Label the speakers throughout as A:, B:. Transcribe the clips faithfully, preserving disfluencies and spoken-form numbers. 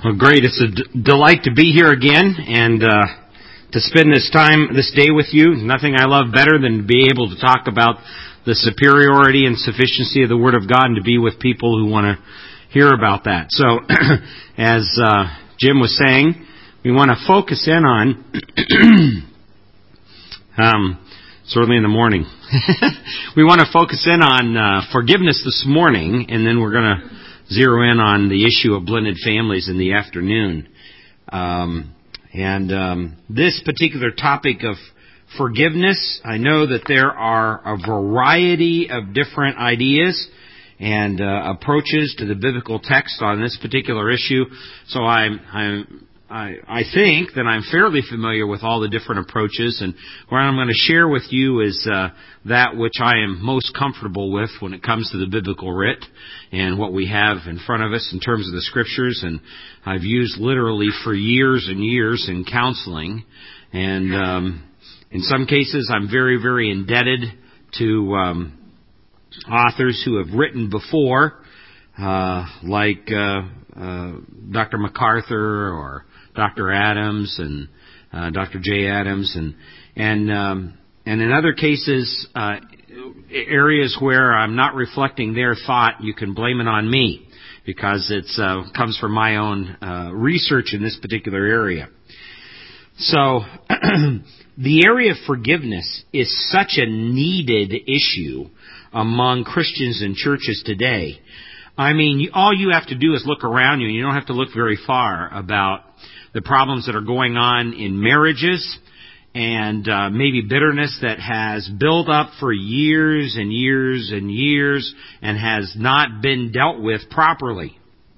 A: Well, great. It's a d- delight to be here again and uh, to spend this time, this day with you. Nothing I love better than to be able to talk about the superiority and sufficiency of the Word of God and to be with people who want to hear about that. So, as uh, Jim was saying, we want to focus in on, um, it's early in the morning, we want to focus in on uh, forgiveness this morning, and then we're going to zero in on the issue of blended families in the afternoon. Um, and um, this particular topic of forgiveness, I know that there are a variety of different ideas and uh, approaches to the biblical text on this particular issue. So I'm, I'm I, I think that I'm fairly familiar with all the different approaches, and what I'm going to share with you is uh, that which I am most comfortable with when it comes to the biblical writ and what we have in front of us in terms of the Scriptures, and I've used literally for years and years in counseling, and um, in some cases I'm very, very indebted to um, authors who have written before, uh, like uh, uh, Doctor MacArthur or Doctor Adams and uh, Doctor J. Adams, and and um, and in other cases, uh, areas where I'm not reflecting their thought, you can blame it on me because it uh, comes from my own uh, research in this particular area. So the area of forgiveness is such a needed issue among Christians and churches today. I mean, all you have to do is look around you, and you don't have to look very far about the problems that are going on in marriages and uh, maybe bitterness that has built up for years and years and years and has not been dealt with properly.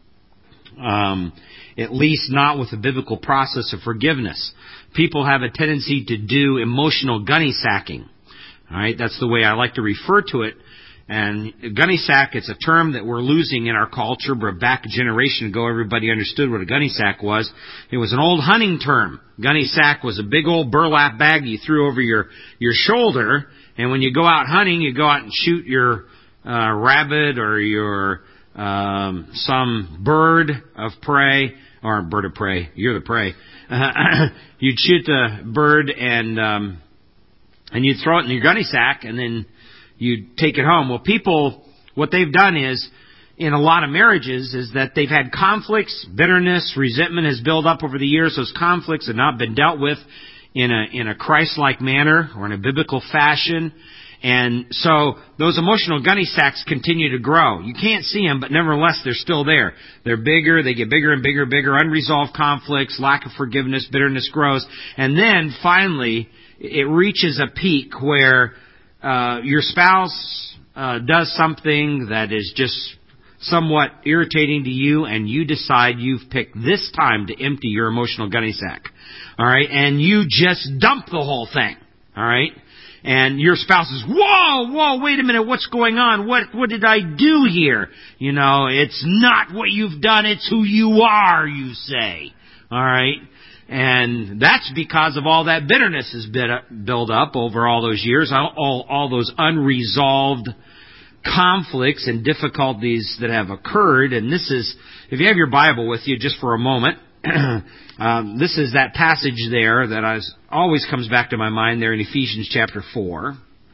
A: Um, at least not with the biblical process of forgiveness. People have a tendency to do emotional gunny sacking. All right, that's the way I like to refer to it. And gunny sack, it's a term that we're losing in our culture, but back a generation ago, everybody understood what a gunny sack was. It was an old hunting term. Gunny sack was a big old burlap bag you threw over your, your shoulder, and when you go out hunting, you go out and shoot your uh, rabbit or your um, some bird of prey, or bird of prey, you're the prey. Uh, you'd shoot the bird and um, and you'd throw it in your gunny sack, and then you take it home. Well, people, what they've done is, in a lot of marriages, is that they've had conflicts, bitterness, resentment has built up over the years. Those conflicts have not been dealt with in a in a Christ-like manner or in a biblical fashion. And so those emotional gunny sacks continue to grow. You can't see them, but nevertheless, they're still there. They're bigger, they get bigger and bigger and bigger. Unresolved conflicts, lack of forgiveness, bitterness grows. And then, finally, it reaches a peak where Uh, your spouse uh, does something that is just somewhat irritating to you, and you decide you've picked this time to empty your emotional gunny sack. All right, and you just dump the whole thing. All right, and your spouse is, whoa, whoa, wait a minute, what's going on? What what did I do here? You know, it's not what you've done; it's who you are. You say, all right. And that's because of all that bitterness has been built up over all those years, all, all, all those unresolved conflicts and difficulties that have occurred. And this is, if you have your Bible with you just for a moment, um, this is that passage there that I was, always comes back to my mind there in Ephesians chapter four.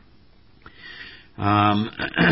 A: Um,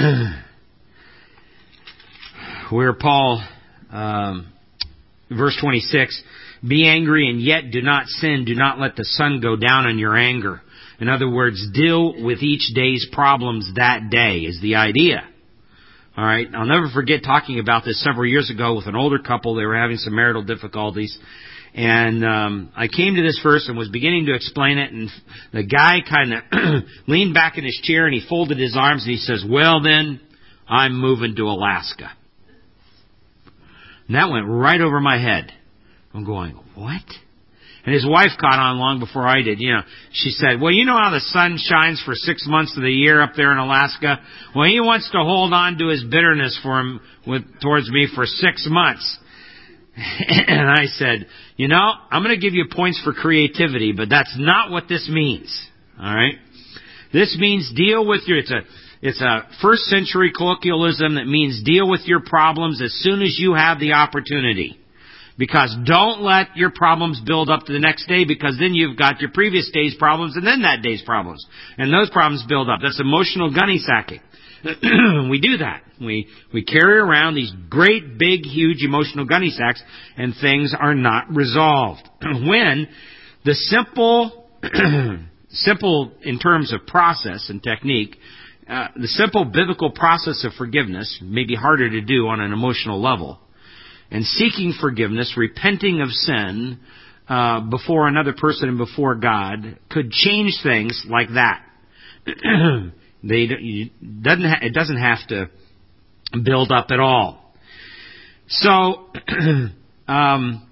A: where Paul, um, verse twenty-six, be angry and yet do not sin. Do not let the sun go down on your anger. In other words, deal with each day's problems that day is the idea. All right. I'll never forget talking about this several years ago with an older couple. They were having some marital difficulties. And um, I came to this verse and was beginning to explain it. And the guy kind of leaned back in his chair and he folded his arms and he says, well then, I'm moving to Alaska. And that went right over my head. I'm going, what? And his wife caught on long before I did. You know, she said, well, you know how the sun shines for six months of the year up there in Alaska? Well, he wants to hold on to his bitterness for him with, towards me for six months. And I said, you know, I'm going to give you points for creativity, but that's not what this means. All right? This means deal with your, it's a, it's a first century colloquialism that means deal with your problems as soon as you have the opportunity. Because don't let your problems build up to the next day, because then you've got your previous day's problems and then that day's problems. And those problems build up. That's emotional gunny sacking. We do that. We we carry around these great, big, huge emotional gunny sacks, and things are not resolved. When the simple, simple in terms of process and technique, uh, the simple biblical process of forgiveness may be harder to do on an emotional level. And seeking forgiveness, repenting of sin uh, before another person and before God could change things like that. They doesn't ha- it doesn't have to build up at all. So, um,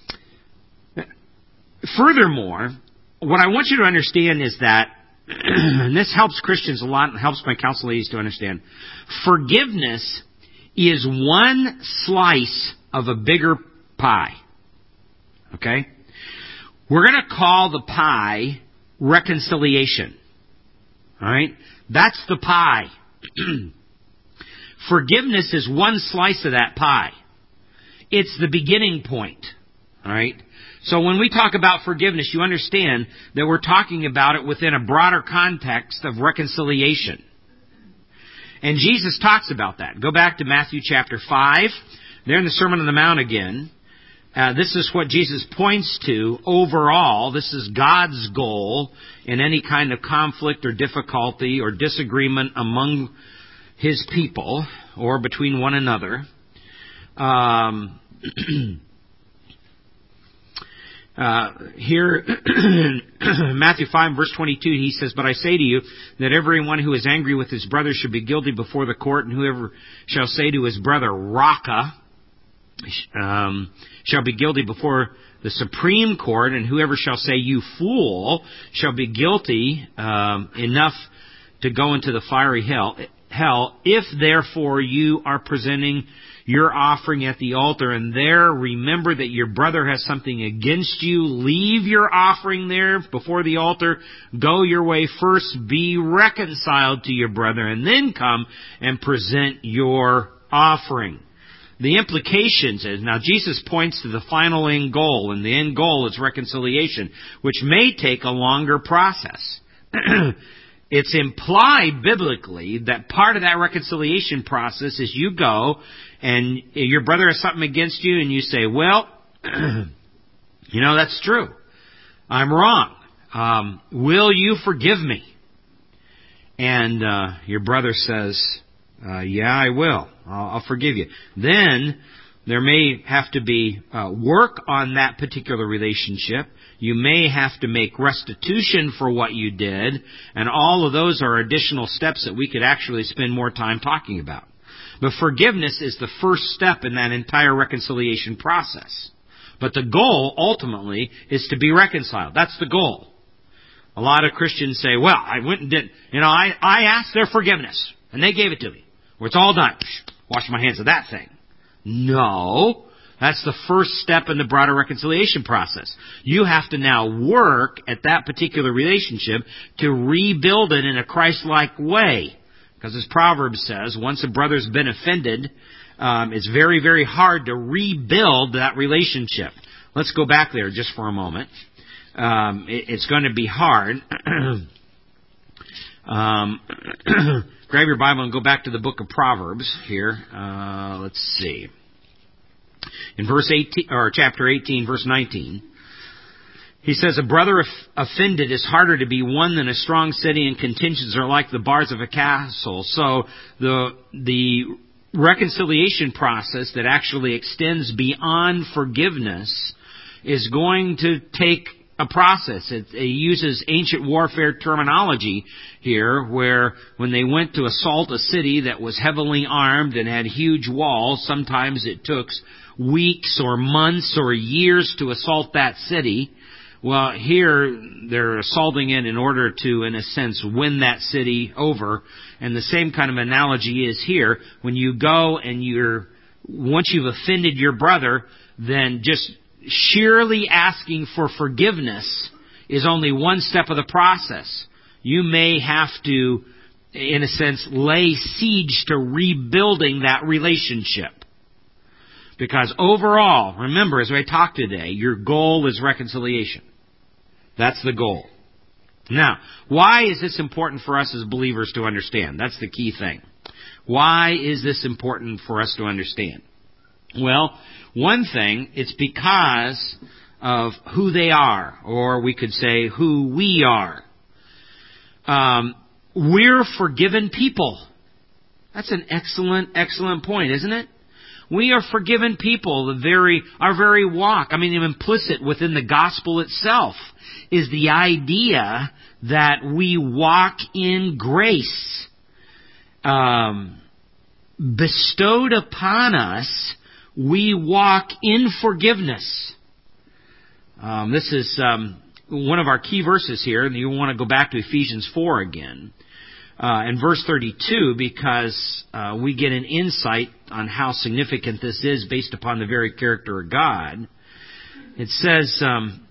A: furthermore, what I want you to understand is that, and this helps Christians a lot and helps my counsel ladies to understand, forgiveness is one slice of a bigger pie. Okay? We're going to call the pie reconciliation. All right? That's the pie. Forgiveness is one slice of that pie. It's the beginning point. All right? So when we talk about forgiveness, you understand that we're talking about it within a broader context of reconciliation. And Jesus talks about that. Go back to Matthew chapter five. There in the Sermon on the Mount again. Uh, this is what Jesus points to overall. This is God's goal in any kind of conflict or difficulty or disagreement among His people or between one another. Um, uh, here, Matthew five, verse twenty-two, he says, "But I say to you that everyone who is angry with his brother should be guilty before the court, and whoever shall say to his brother, Raka, Um, shall be guilty before the Supreme Court, and whoever shall say, you fool, shall be guilty um, enough to go into the fiery hell. Hell, if therefore you are presenting your offering at the altar, and there remember that your brother has something against you, leave your offering there before the altar, go your way first, be reconciled to your brother, and then come and present your offering." The implications is, now Jesus points to the final end goal, and the end goal is reconciliation, which may take a longer process. It's implied biblically that part of that reconciliation process is you go and your brother has something against you and you say, well, you know, that's true. I'm wrong. Um, will you forgive me? And uh, your brother says, Uh, yeah, I will. I'll, I'll forgive you. Then there may have to be uh, work on that particular relationship. You may have to make restitution for what you did. And all of those are additional steps that we could actually spend more time talking about. But forgiveness is the first step in that entire reconciliation process. But the goal, ultimately, is to be reconciled. That's the goal. A lot of Christians say, well, I went and did, you know, I, I asked their forgiveness, and they gave it to me. Well, it's all done. Wash my hands of that thing. No. That's the first step in the broader reconciliation process. You have to now work at that particular relationship to rebuild it in a Christ-like way. Because as Proverbs says, once a brother's been offended, um, it's very, very hard to rebuild that relationship. Let's go back there just for a moment. Um, it, it's going to be hard. um, grab your Bible and go back to the book of Proverbs here. Uh, let's see. In verse eighteen, or chapter eighteen, verse nineteen, he says, "A brother offended is harder to be won than a strong city, and contentions are like the bars of a castle." So the the reconciliation process that actually extends beyond forgiveness is going to take a process. It, it uses ancient warfare terminology here, where when they went to assault a city that was heavily armed and had huge walls, sometimes it took weeks or months or years to assault that city. Well, here they're assaulting it in order to, in a sense, win that city over. And the same kind of analogy is here. When you go and you're, once you've offended your brother, then just sheerly asking for forgiveness is only one step of the process. You may have to, in a sense, lay siege to rebuilding that relationship. Because overall, remember, as I talked today, your goal is reconciliation. That's the goal. Now, why is this important for us as believers to understand? That's the key thing. Why is this important for us to understand? Well, one thing, it's because of who they are, or we could say who we are. Um, we're forgiven people. That's an excellent, excellent point, isn't it? We are forgiven people. The very, our very walk, I mean, implicit within the gospel itself is the idea that we walk in grace, um, bestowed upon us. We walk in forgiveness. Um, this is um, one of our key verses here, and you want to go back to Ephesians four again. Uh, in verse thirty-two, because uh, we get an insight on how significant this is based upon the very character of God. It says, um,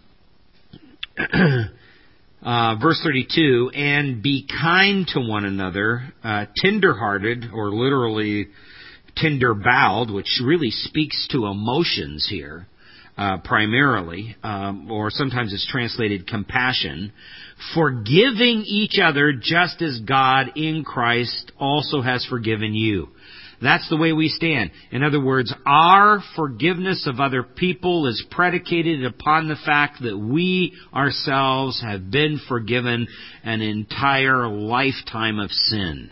A: uh, verse thirty-two, and be kind to one another, uh, tender-hearted, or literally tender-bowed, which really speaks to emotions here, uh, primarily, um, or sometimes it's translated compassion, forgiving each other just as God in Christ also has forgiven you. That's the way we stand. In other words, our forgiveness of other people is predicated upon the fact that we ourselves have been forgiven an entire lifetime of sin.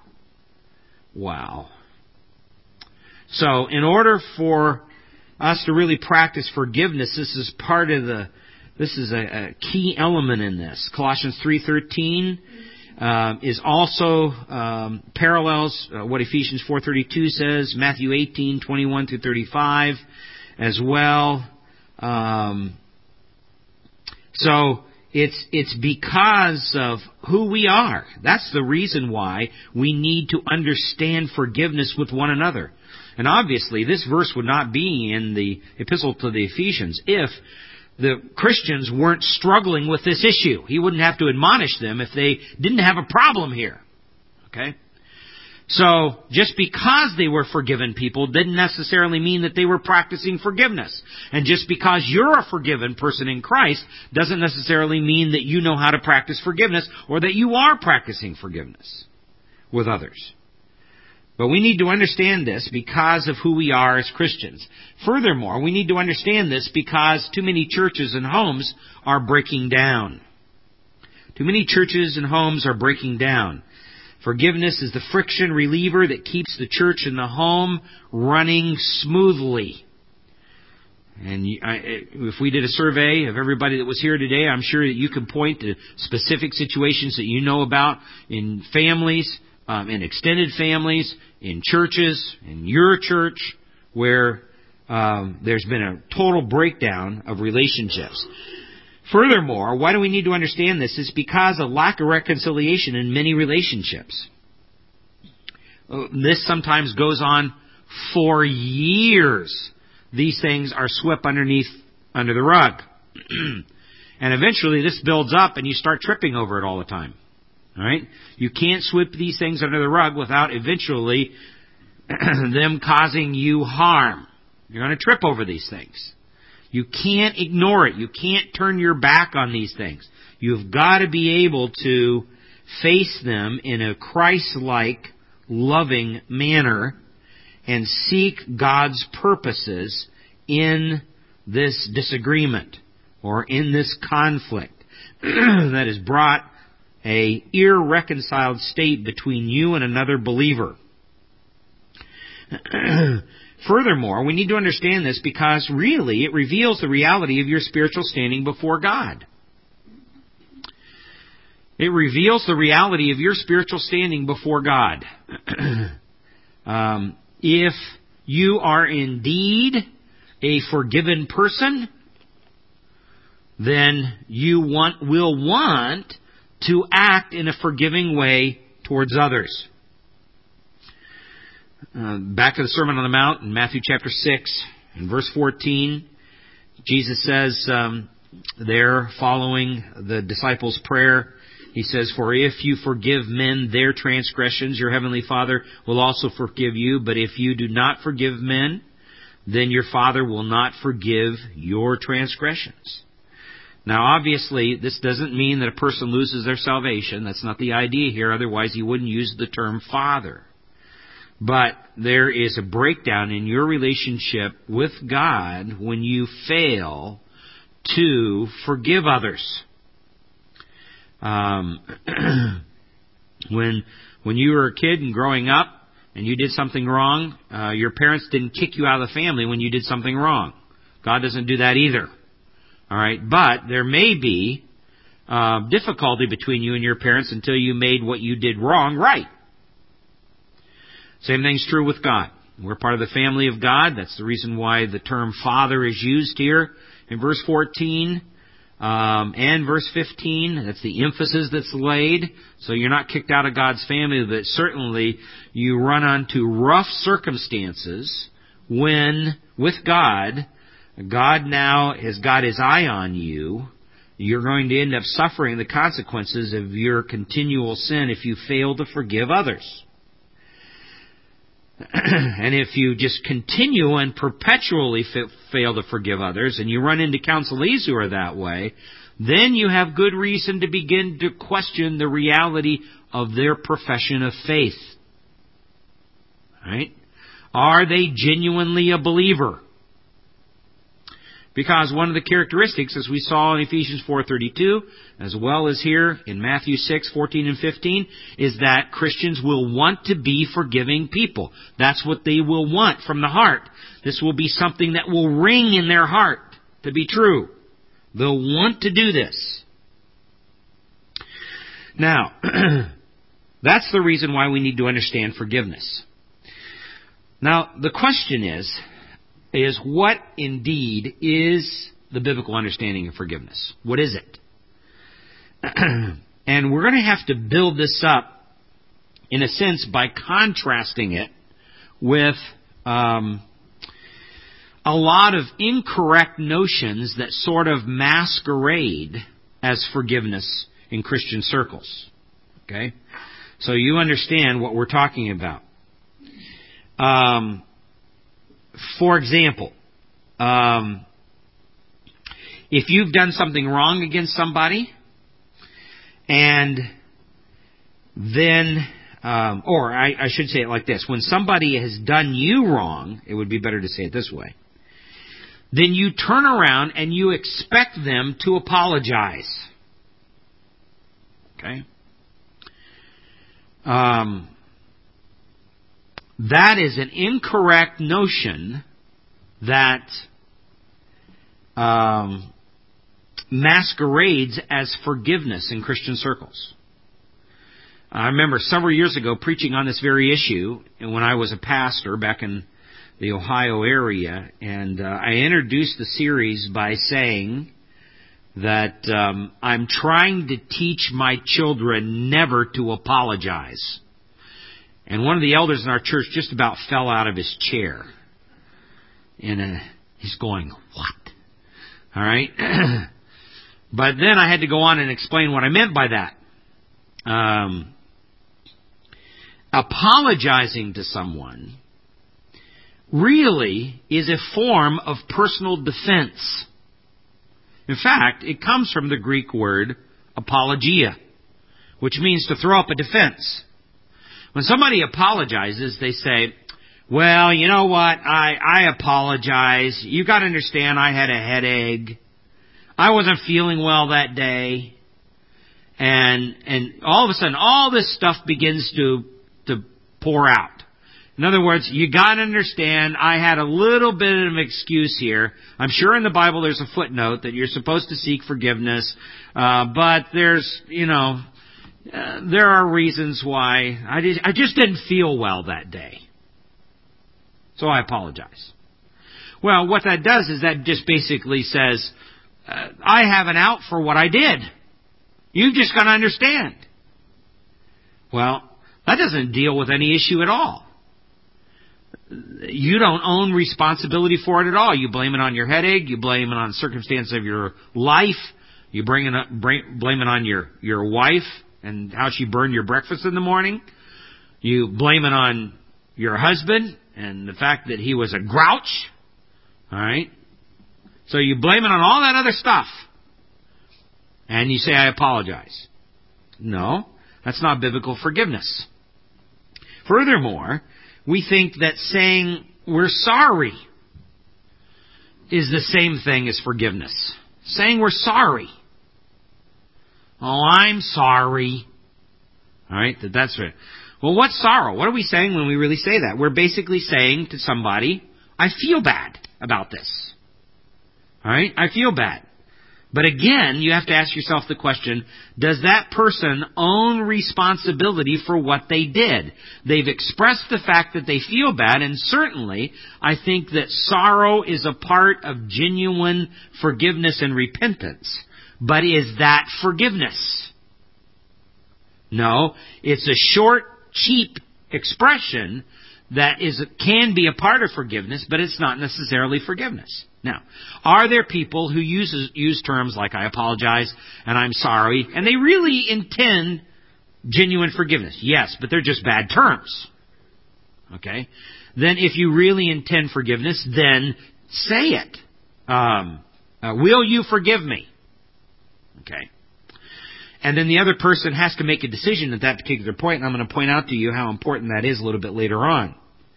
A: Wow. So, in order for us to really practice forgiveness, this is part of the This is a, a key element in this. Colossians three thirteen uh, is also um, parallels uh, what Ephesians four thirty-two says. Matthew eighteen twenty-one through thirty-five as well. Um, so it's it's because of who we are. That's the reason why we need to understand forgiveness with one another. And obviously, this verse would not be in the epistle to the Ephesians if the Christians weren't struggling with this issue. He wouldn't have to admonish them if they didn't have a problem here. Okay? So, just because they were forgiven people didn't necessarily mean that they were practicing forgiveness. And just because you're a forgiven person in Christ doesn't necessarily mean that you know how to practice forgiveness or that you are practicing forgiveness with others. But we need to understand this because of who we are as Christians. Furthermore, we need to understand this because too many churches and homes are breaking down. Too many churches and homes are breaking down. Forgiveness is the friction reliever that keeps the church and the home running smoothly. And if we did a survey of everybody that was here today, I'm sure that you could point to specific situations that you know about in families, Um, in extended families, in churches, in your church, where um, there's been a total breakdown of relationships. Furthermore, why do we need to understand this? It's because of lack of reconciliation in many relationships. This sometimes goes on for years. These things are swept underneath, under the rug. And eventually this builds up and you start tripping over it all the time. All right? You can't sweep these things under the rug without eventually them causing you harm. You're going to trip over these things. You can't ignore it. You can't turn your back on these things. You've got to be able to face them in a Christ-like, loving manner and seek God's purposes in this disagreement or in this conflict that is brought a irreconciled state between you and another believer. Furthermore, we need to understand this because really it reveals the reality of your spiritual standing before God. It reveals the reality of your spiritual standing before God. um, if you are indeed a forgiven person, then you want will want to act in a forgiving way towards others. Uh, back to the Sermon on the Mount in Matthew chapter six, in verse fourteen, Jesus says um, there, following the disciples' prayer, He says, "For if you forgive men their transgressions, your heavenly Father will also forgive you. But if you do not forgive men then your Father will not forgive your transgressions. Now, obviously, this doesn't mean that a person loses their salvation. That's not the idea here. Otherwise, he wouldn't use the term Father. But there is a breakdown in your relationship with God when you fail to forgive others. Um, when when you were a kid and growing up and you did something wrong, uh, your parents didn't kick you out of the family when you did something wrong. God doesn't do that either. All right, but there may be uh, difficulty between you and your parents until you made what you did wrong right. Same thing's true with God. We're part of the family of God. That's the reason why the term Father is used here in verse fourteen um, and verse fifteen. That's the emphasis that's laid. So you're not kicked out of God's family, but certainly you run onto rough circumstances when, with God, God now has got His eye on you. You're going to end up suffering the consequences of your continual sin if you fail to forgive others. And if you just continue and perpetually f- fail to forgive others, and you run into counselees who are that way, then you have good reason to begin to question the reality of their profession of faith. Right? Are they genuinely a believer? Because one of the characteristics, as we saw in Ephesians four thirty-two, as well as here in Matthew six fourteen and fifteen, is that Christians will want to be forgiving people. That's what they will want from the heart. This will be something that will ring in their heart to be true. They'll want to do this. Now, that's the reason why we need to understand forgiveness. Now, the question is, is what indeed is the biblical understanding of forgiveness? What is it? And we're going to have to build this up, in a sense, by contrasting it with um, a lot of incorrect notions that sort of masquerade as forgiveness in Christian circles. Okay? So you understand what we're talking about. Um... For example, um, if you've done something wrong against somebody, and then, um, or I, I should say it like this, when somebody has done you wrong, it would be better to say it this way, then you turn around and you expect them to apologize. Okay? Um... That is an incorrect notion that um, masquerades as forgiveness in Christian circles. I remember several years ago preaching on this very issue, and when I was a pastor back in the Ohio area, and uh, I introduced the series by saying that um, I'm trying to teach my children never to apologize. And one of the elders in our church just about fell out of his chair. And uh, he's going, what? All right? But then I had to go on and explain what I meant by that. Um, apologizing to someone really is a form of personal defense. In fact, it comes from the Greek word apologia, which means to throw up a defense. When somebody apologizes, they say, well, you know what, I, I apologize. You got to understand I had a headache. I wasn't feeling well that day. And and all of a sudden, all this stuff begins to, to pour out. In other words, you got to understand I had a little bit of an excuse here. I'm sure in the Bible there's a footnote that you're supposed to seek forgiveness. Uh, but there's, you know... Uh, there are reasons why I, did, I just didn't feel well that day. So I apologize. Well, what that does is that just basically says, uh, I have an out for what I did. You've just got to understand. Well, that doesn't deal with any issue at all. You don't own responsibility for it at all. You blame it on your headache. You blame it on circumstances of your life. You bring it up, bring, blame it on your, your wife and how she burned your breakfast in the morning. You blame it on your husband and the fact that he was a grouch. All right? So you blame it on all that other stuff. And you say, I apologize. No, that's not biblical forgiveness. Furthermore, we think that saying we're sorry is the same thing as forgiveness. Saying we're sorry. Oh, I'm sorry. All right, that that's right. Well, what's sorrow? What are we saying when we really say that? We're basically saying to somebody, I feel bad about this. All right, I feel bad. But again, you have to ask yourself the question, does that person own responsibility for what they did? They've expressed the fact that they feel bad, and certainly I think that sorrow is a part of genuine forgiveness and repentance. But is that forgiveness? No, it's a short, cheap expression that is can be a part of forgiveness, but it's not necessarily forgiveness. Now, are there people who use use terms like I apologize and I'm sorry, and they really intend genuine forgiveness? Yes, but they're just bad terms. Okay? Then if you really intend forgiveness, then say it. Um, uh, will you forgive me? Okay. And then the other person has to make a decision at that particular point, and I'm going to point out to you how important that is a little bit later on.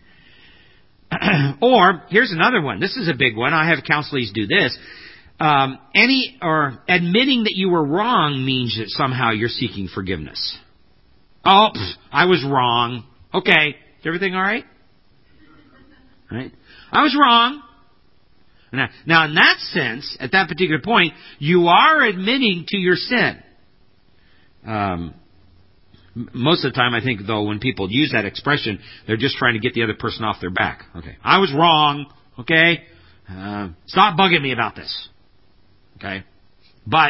A: Or, here's another one. This is a big one. I have counselees do this. Um, any or admitting that you were wrong means that somehow you're seeking forgiveness. Oh, pff, I was wrong. Okay. Is everything all right? Right? I was wrong. Now, now, in that sense, at that particular point, you are admitting to your sin. Um, most of the time, I think, though, when people use that expression, they're just trying to get the other person off their back. Okay, I was wrong. Okay, uh, stop bugging me about this. Okay, but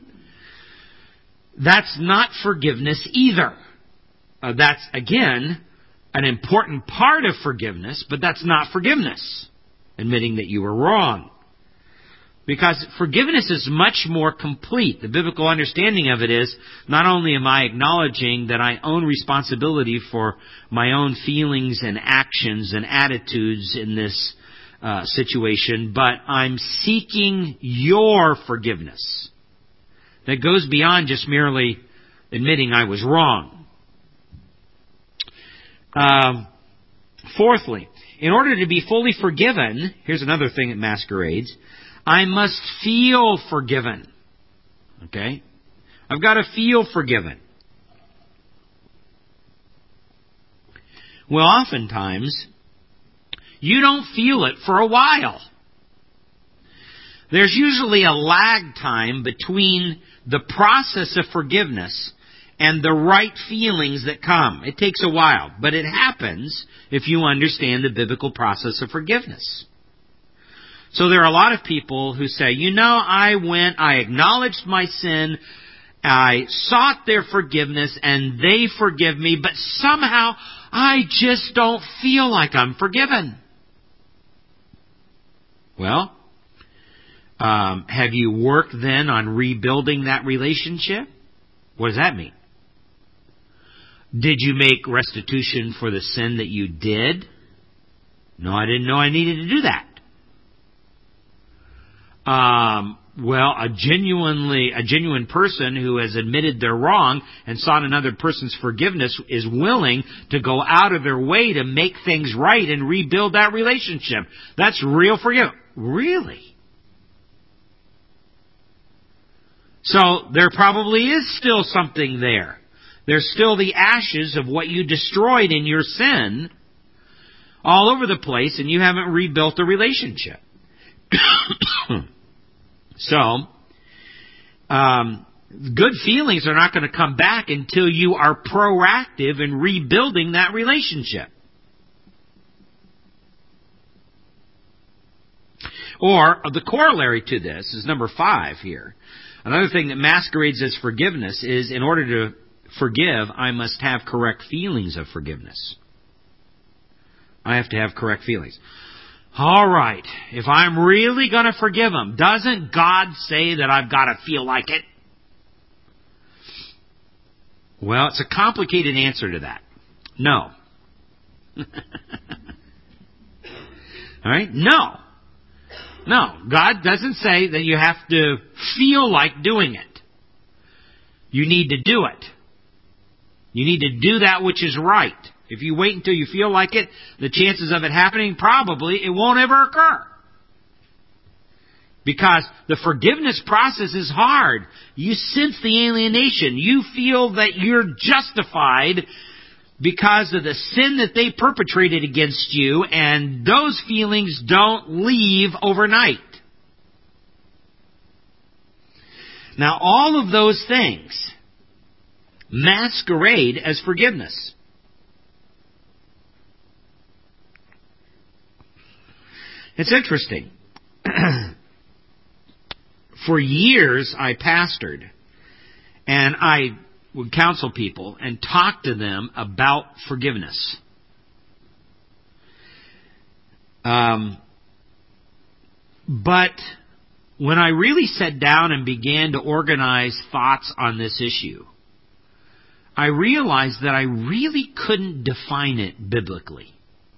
A: that's not forgiveness either. Uh, that's, again, an important part of forgiveness, but that's not forgiveness. Admitting that you were wrong. Because forgiveness is much more complete. The biblical understanding of it is, not only am I acknowledging that I own responsibility for my own feelings and actions and attitudes in this uh, situation, but I'm seeking your forgiveness. That goes beyond just merely admitting I was wrong. Um, fourthly, in order to be fully forgiven, here's another thing that masquerades, I must feel forgiven. Okay? I've got to feel forgiven. Well, oftentimes, you don't feel it for a while. There's usually a lag time between the process of forgiveness and the right feelings that come. It takes a while, but it happens if you understand the biblical process of forgiveness. So there are a lot of people who say, you know, I went, I acknowledged my sin, I sought their forgiveness, and they forgive me, but somehow I just don't feel like I'm forgiven. Well, um, have you worked then on rebuilding that relationship? What does that mean? Did you make restitution for the sin that you did? No, I didn't know I needed to do that. Um, well, a genuinely, a genuine person who has admitted they're wrong and sought another person's forgiveness is willing to go out of their way to make things right and rebuild that relationship. That's real forgiveness. Really? So there probably is still something there. There's still the ashes of what you destroyed in your sin all over the place, and you haven't rebuilt the relationship. So, um, good feelings are not going to come back until you are proactive in rebuilding that relationship. Or, the corollary to this is number five here. Another thing that masquerades as forgiveness is, in order to forgive, I must have correct feelings of forgiveness. I have to have correct feelings. All right, if I'm really going to forgive them, doesn't God say that I've got to feel like it? Well, it's a complicated answer to that. No. All right? No. No, God doesn't say that you have to feel like doing it. You need to do it. You need to do that which is right. If you wait until you feel like it, the chances of it happening, probably it won't ever occur. Because the forgiveness process is hard. You sense the alienation. You feel that you're justified because of the sin that they perpetrated against you, and those feelings don't leave overnight. Now, all of those things masquerade as forgiveness. It's interesting. For years I pastored, and I would counsel people and talk to them about forgiveness. Um, but when I really sat down and began to organize thoughts on this issue, I realized that I really couldn't define it biblically.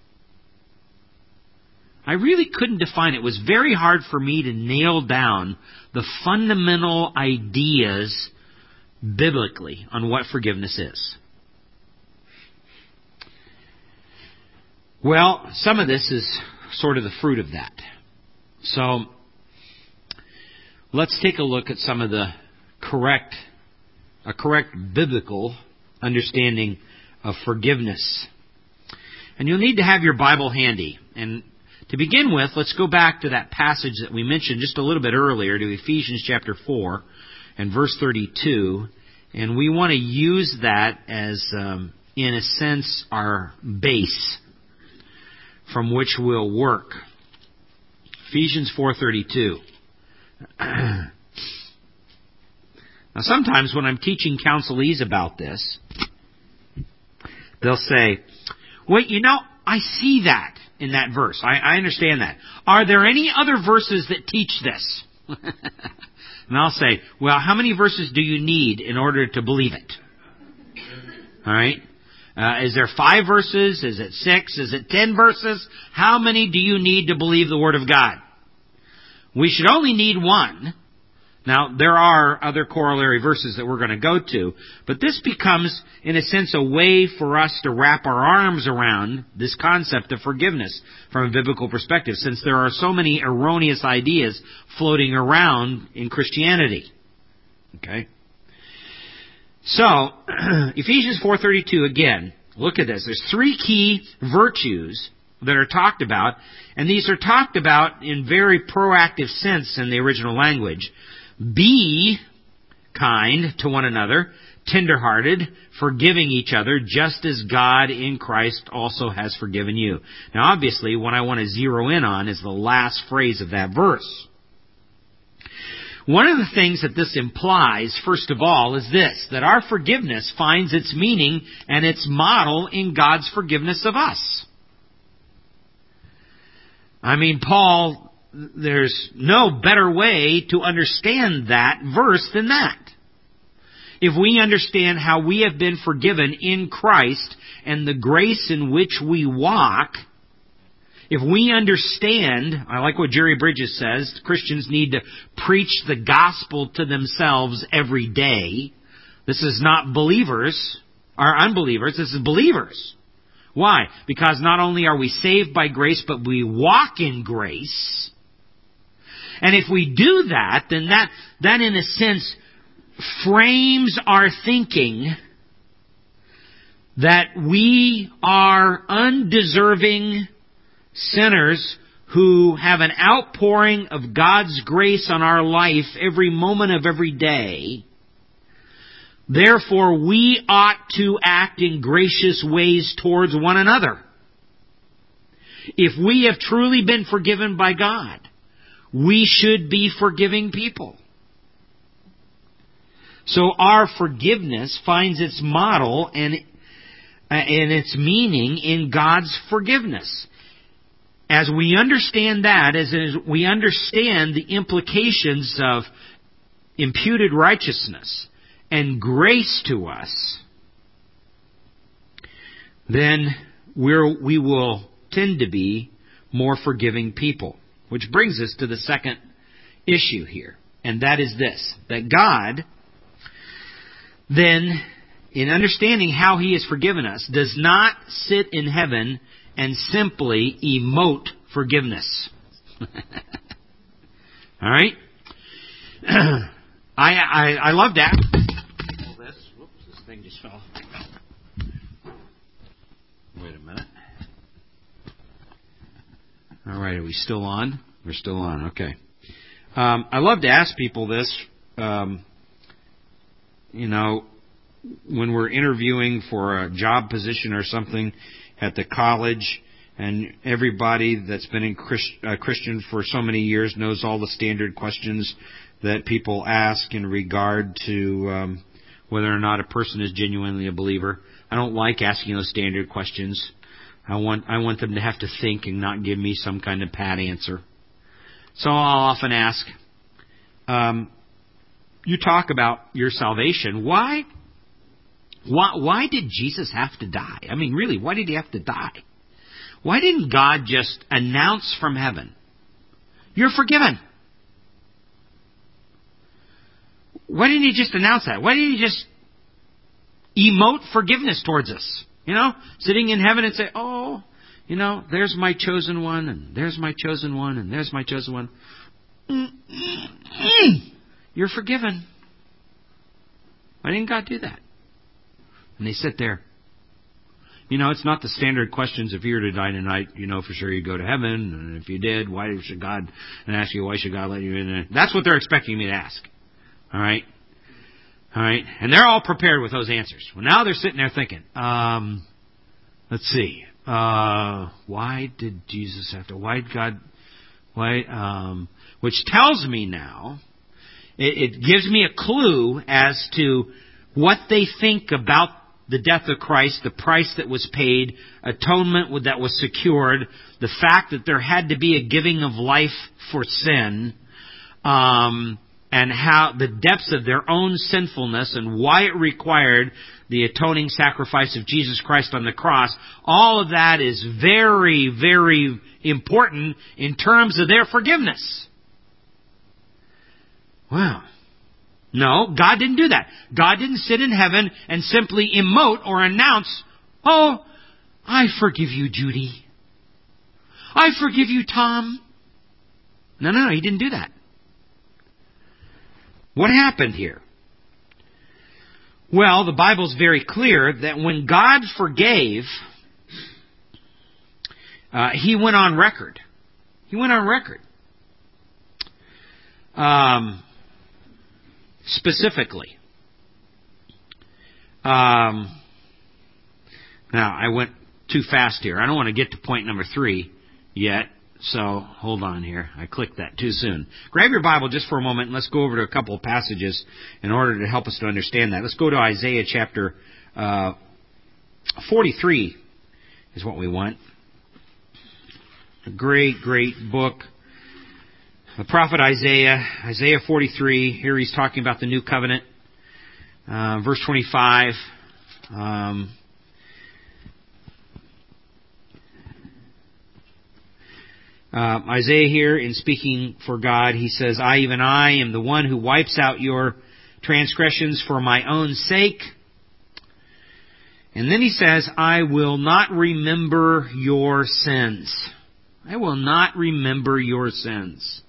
A: I really couldn't define it. It was very hard for me to nail down the fundamental ideas biblically on what forgiveness is. Well, some of this is sort of the fruit of that. So, let's take a look at some of the correct, a correct biblical understanding of forgiveness. And you'll need to have your Bible handy. And to begin with, let's go back to that passage that we mentioned just a little bit earlier, to Ephesians chapter four and verse thirty-two. And we want to use that as, um, in a sense, our base from which we'll work. Ephesians four thirty-two. Now, sometimes when I'm teaching counselees about this, they'll say, well, you know, I see that in that verse. I, I understand that. Are there any other verses that teach this? And I'll say, well, how many verses do you need in order to believe it? All right? Uh, is there five verses? Is it six? Is it ten verses? How many do you need to believe the Word of God? We should only need one. Now, there are other corollary verses that we're going to go to, but this becomes, in a sense, a way for us to wrap our arms around this concept of forgiveness from a biblical perspective, since there are so many erroneous ideas floating around in Christianity. Okay? So, Ephesians four thirty-two, again, look at this. There's three key virtues that are talked about, and these are talked about in very proactive sense in the original language. Be kind to one another, tender-hearted, forgiving each other, just as God in Christ also has forgiven you. Now, obviously, what I want to zero in on is the last phrase of that verse. One of the things that this implies, first of all, is this, that our forgiveness finds its meaning and its model in God's forgiveness of us. I mean, Paul, there's no better way to understand that verse than that. If we understand how we have been forgiven in Christ and the grace in which we walk, if we understand, I like what Jerry Bridges says, Christians need to preach the gospel to themselves every day. This is not believers or unbelievers, this is believers. Why? Because not only are we saved by grace, but we walk in grace. And if we do that, then that, that in a sense frames our thinking that we are undeserving sinners who have an outpouring of God's grace on our life every moment of every day. Therefore, we ought to act in gracious ways towards one another. If we have truly been forgiven by God, we should be forgiving people. So our forgiveness finds its model and, and its meaning in God's forgiveness. As we understand that, as we understand the implications of imputed righteousness and grace to us, then we're, we will tend to be more forgiving people. Which brings us to the second issue here. And that is this, that God then, in understanding how He has forgiven us, does not sit in heaven and simply emote forgiveness. All right? I, I, I love that. This. Whoops, this thing just fell. Wait a minute. All right, are we still on? We're still on, okay. Um, I love to ask people this, um, you know, when we're interviewing for a job position or something at the college, and everybody that's been in Christ, uh, Christian for so many years knows all the standard questions that people ask in regard to um, whether or not a person is genuinely a believer. I don't like asking those standard questions. I want I want them to have to think and not give me some kind of pat answer. So I'll often ask, um, you talk about your salvation. Why, why, why did Jesus have to die? I mean, really, why did He have to die? Why didn't God just announce from heaven, you're forgiven? Why didn't He just announce that? Why didn't He just emote forgiveness towards us? You know, sitting in heaven and say, oh, you know, there's my chosen one, and there's my chosen one, and there's my chosen one. You're forgiven. Why didn't God do that? And they sit there. You know, it's not the standard questions. If you were to die tonight, you know for sure you'd go to heaven. And if you did, why should God, and ask you, why should God let you in there? That's what they're expecting me to ask. All right? All right? And they're all prepared with those answers. Well, now they're sitting there thinking, um, let's see. Uh, why did Jesus have to? Why did God? Why? Um, which tells me now, it, it gives me a clue as to what they think about the death of Christ, the price that was paid, atonement that was secured, the fact that there had to be a giving of life for sin, um, and how the depths of their own sinfulness and why it required the atoning sacrifice of Jesus Christ on the cross. All of that is very, very important in terms of their forgiveness. Wow. No, God didn't do that. God didn't sit in heaven and simply emote or announce, oh, I forgive you, Judy. I forgive you, Tom. No, no, no, He didn't do that. What happened here? Well, the Bible's very clear that when God forgave, uh, He went on record. He went on record. Um, specifically. Um, now, I went too fast here. I don't want to get to point number three yet. So, hold on here. I clicked that too soon. Grab your Bible just for a moment and let's go over to a couple of passages in order to help us to understand that. Let's go to Isaiah chapter uh, forty-three is what we want. A great, great book. The prophet Isaiah, Isaiah forty-three. Here he's talking about the new covenant. Uh, verse twenty-five. Um, Uh, Isaiah here, in speaking for God, he says, I, even I, am the one who wipes out your transgressions for my own sake. And then he says, I will not remember your sins. I will not remember your sins.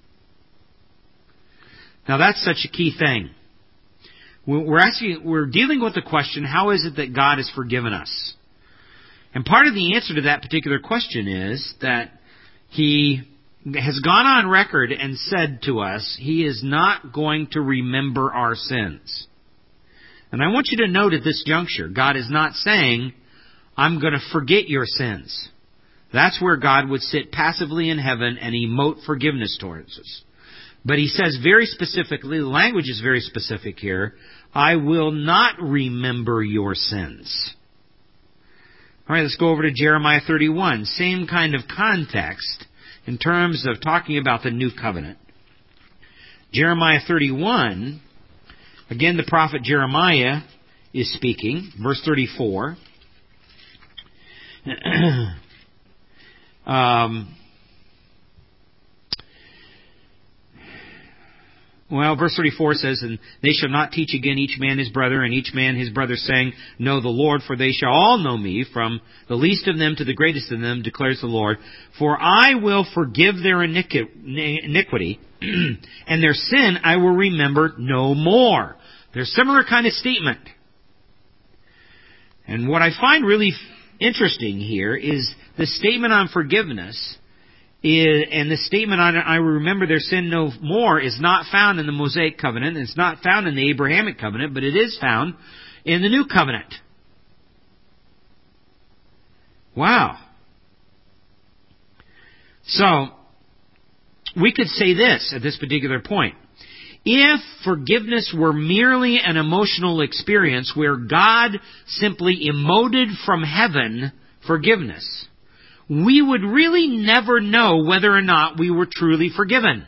A: Now that's such a key thing. We're asking, we're dealing with the question, how is it that God has forgiven us? And part of the answer to that particular question is that He has gone on record and said to us, He is not going to remember our sins. And I want you to note at this juncture, God is not saying, I'm going to forget your sins. That's where God would sit passively in heaven and emote forgiveness towards us. But He says very specifically, the language is very specific here, I will not remember your sins. All right, let's go over to Jeremiah thirty-one. Same kind of context in terms of talking about the new covenant. Jeremiah thirty-one, again the prophet Jeremiah is speaking. Verse thirty-four. um,
B: Well, verse thirty-four says, and they shall not teach again each man his brother, and each man his brother, saying, Know the Lord, for they shall all know me, from the least of them to the greatest of them, declares the Lord. For I will forgive their iniquity, and their sin I will remember no more. There's a similar kind of statement. And what I find really interesting here is the statement on forgiveness is, and the statement on I will remember their sin no more is not found in the Mosaic covenant. It's not found in the Abrahamic covenant, but it is found in the New Covenant. Wow. So, we could say this at this particular point. If forgiveness were merely an emotional experience where God simply emoted from heaven forgiveness, we would really never know whether or not we were truly forgiven.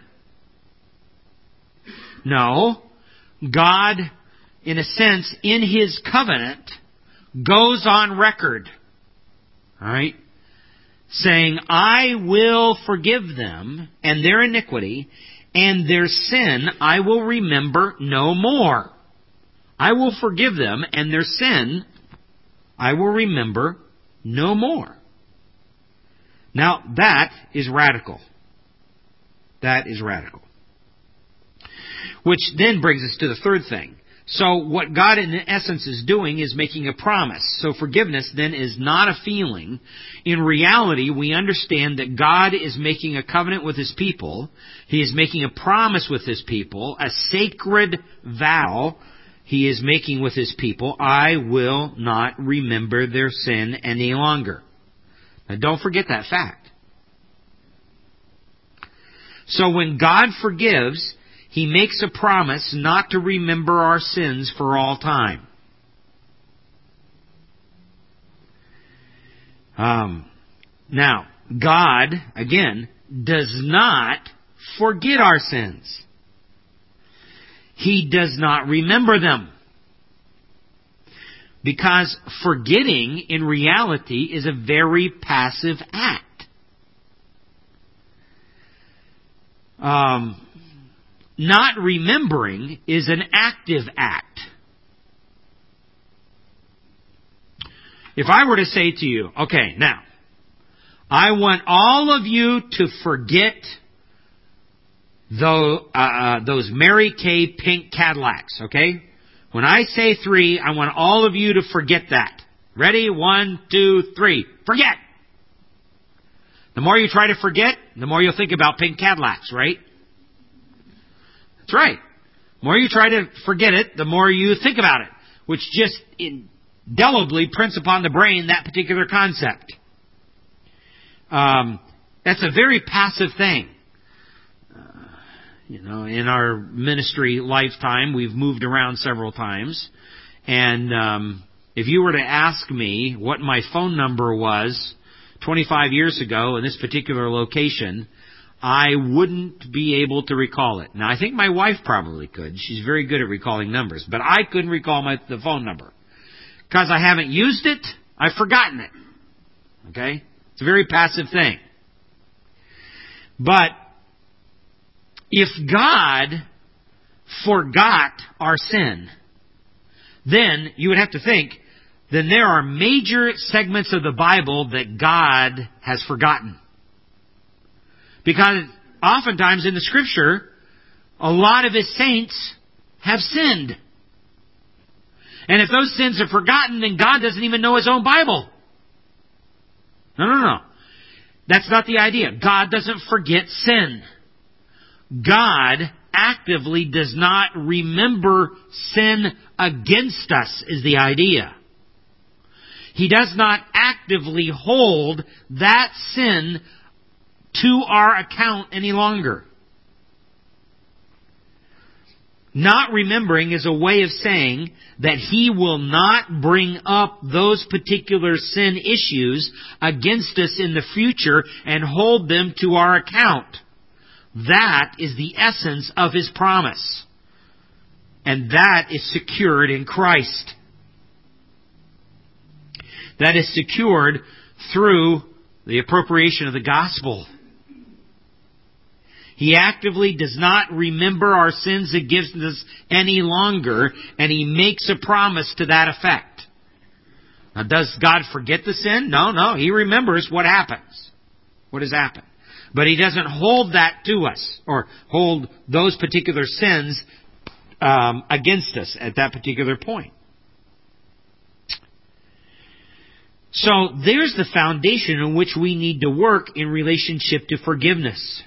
B: No, God, in a sense, in His covenant, goes on record, all right, saying, I will forgive them and their iniquity, and their sin I will remember no more. I will forgive them, and their sin I will remember no more. Now, that is radical. That is radical. Which then brings us to the third thing. So what God in essence is doing is making a promise. So forgiveness then is not a feeling. In reality, we understand that God is making a covenant with His people. He is making a promise with His people, a sacred vow He is making with His people. I will not remember their sin any longer. Now don't forget that fact. So when God forgives, He makes a promise not to remember our sins for all time. Um, now, God, again, does not forget our sins. He does not remember them. Because forgetting, in reality, is a very passive act. Um... Not remembering is an active act. If I were to say to you, okay, now, I want all of you to forget those, uh, those Mary Kay pink Cadillacs, okay? When I say three, I want all of you to forget that. Ready? One, two, three. Forget! The more you try to forget, the more you'll think about pink Cadillacs, right? That's right. The more you try to forget it, the more you think about it, which just indelibly prints upon the brain that particular concept. Um, that's a very passive thing. Uh, you know, in our ministry lifetime, we've moved around several times, and um, if you were to ask me what my phone number was twenty-five years ago in this particular location, I wouldn't be able to recall it. Now, I think my wife probably could. She's very good at recalling numbers. But I couldn't recall my, the phone number. Because I haven't used it, I've forgotten it. Okay? It's a very passive thing. But if God forgot our sin, then you would have to think, then there are major segments of the Bible that God has forgotten. Because oftentimes in the Scripture, a lot of His saints have sinned. And if those sins are forgotten, then God doesn't even know His own Bible. No, no, no. That's not the idea. God doesn't forget sin. God actively does not remember sin against us, is the idea. He does not actively hold that sin to our account any longer. Not remembering is a way of saying that He will not bring up those particular sin issues against us in the future and hold them to our account. That is the essence of His promise. And that is secured in Christ. That is secured through the appropriation of the gospel. He actively does not remember our sins against us any longer, and He makes a promise to that effect. Now, does God forget the sin? No, no. He remembers what happens. What has happened. But He doesn't hold that to us, or hold those particular sins um, against us at that particular point. So there's the foundation in which we need to work in relationship to forgiveness.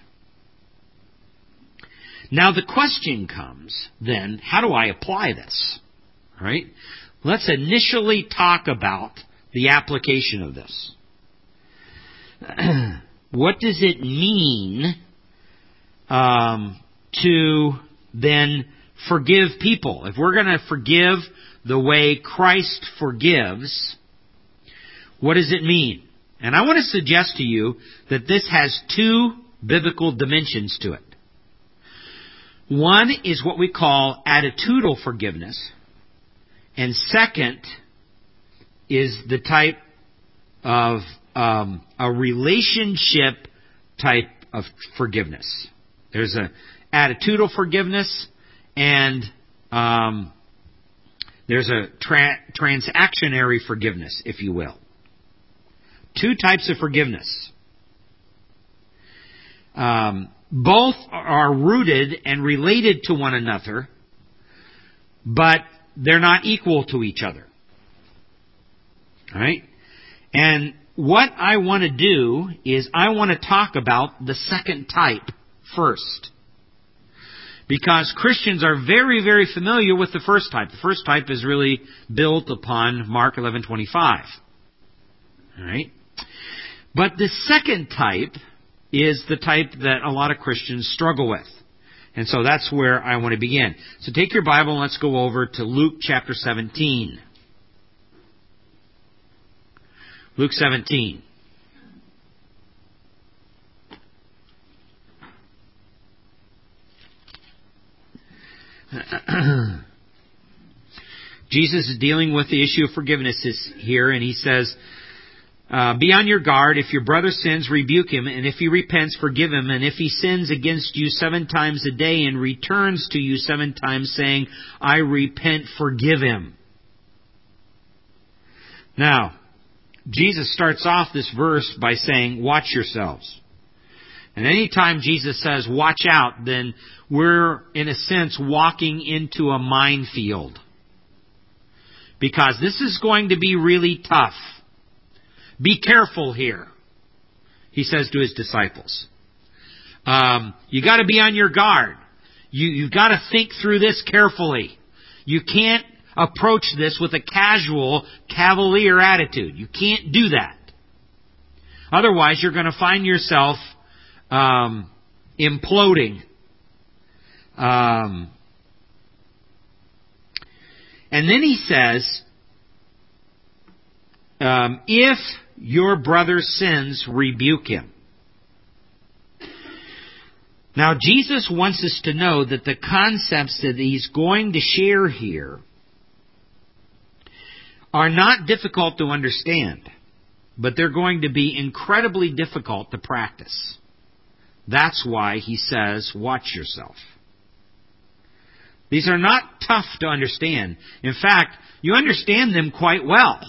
B: Now the question comes then, how do I apply this? All right? Let's initially talk about the application of this. What does it mean um, to then forgive people? If we're going to forgive the way Christ forgives, what does it mean? And I want to suggest to you that this has two biblical dimensions to it. One is what we call attitudinal forgiveness. And second is the type of um, a relationship type of forgiveness. There's a attitudinal forgiveness and um, there's a tra- transactionary forgiveness, if you will. Two types of forgiveness. Um, both are rooted and related to one another, but they're not equal to each other. All right? And what I want to do is I want to talk about the second type first. Because Christians are very, very familiar with the first type. The first type is really built upon Mark eleven twenty-five. All right? But the second type is the type that a lot of Christians struggle with. And so that's where I want to begin. So take your Bible and let's go over to Luke chapter seventeen. Luke seventeen. Jesus is dealing with the issue of forgiveness here, and He says, Uh, be on your guard. If your brother sins, rebuke him. And if he repents, forgive him. And if he sins against you seven times a day and returns to you seven times saying, I repent, forgive him. Now, Jesus starts off this verse by saying, watch yourselves. And anytime Jesus says, watch out, then we're, in a sense, walking into a minefield. Because this is going to be really tough. Be careful here, He says to His disciples. Um, you got to be on your guard. You, you've got to think through this carefully. You can't approach this with a casual, cavalier attitude. You can't do that. Otherwise, you're going to find yourself um, imploding. Um, and then He says, um, if your brother sins, rebuke him. Now, Jesus wants us to know that the concepts that He's going to share here are not difficult to understand, but they're going to be incredibly difficult to practice. That's why He says, watch yourself. These are not tough to understand. In fact, you understand them quite well.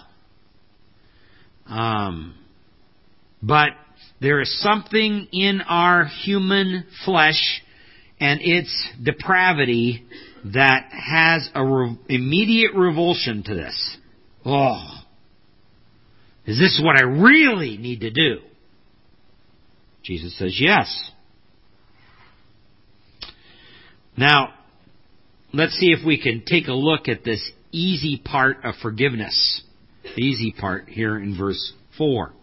B: Um, but there is something in our human flesh and its depravity that has a re- immediate revulsion to this. Oh, is this what I really need to do? Jesus says yes. Now, let's see if we can take a look at this easy part of forgiveness. The easy part here in verse four.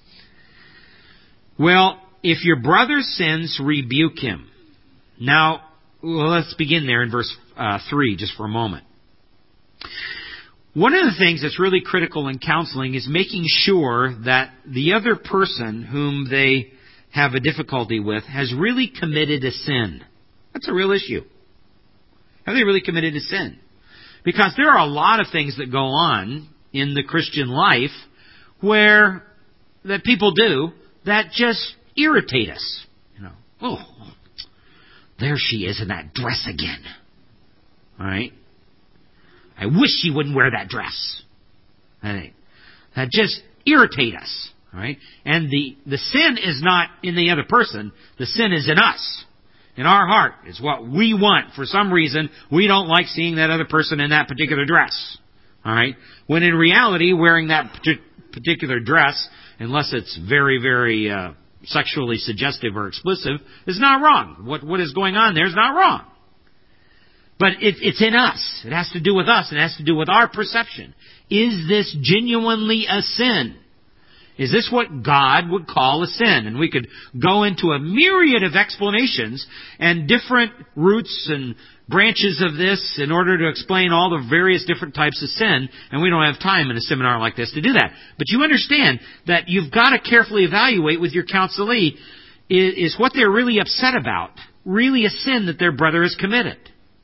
B: Well, if your brother sins, rebuke him. Now, well, let's begin there in verse uh, three just for a moment. One of the things that's really critical in counseling is making sure that the other person whom they have a difficulty with has really committed a sin. That's a real issue. Have they really committed a sin? Because there are a lot of things that go on in the Christian life where that people do that just irritate us. You know, oh, there she is in that dress again. All right? I wish she wouldn't wear that dress. All right? That just irritate us. All right? And the, the sin is not in the other person. The sin is in us. In our heart. It's what we want. For some reason, we don't like seeing that other person in that particular dress. All right? When in reality, wearing that particular dress, unless it's very, very uh, sexually suggestive or explicit, is not wrong. What What is going on there is not wrong. But it, it's in us. It has to do with us. It has to do with our perception. Is this genuinely a sin? Is this what God would call a sin? And we could go into a myriad of explanations and different roots and branches of this in order to explain all the various different types of sin, and we don't have time in a seminar like this to do that. But you understand that you've got to carefully evaluate with your counselee, is, is what they're really upset about really a sin that their brother has committed?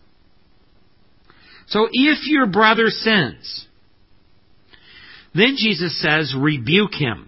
B: So if your brother sins, then Jesus says, rebuke him.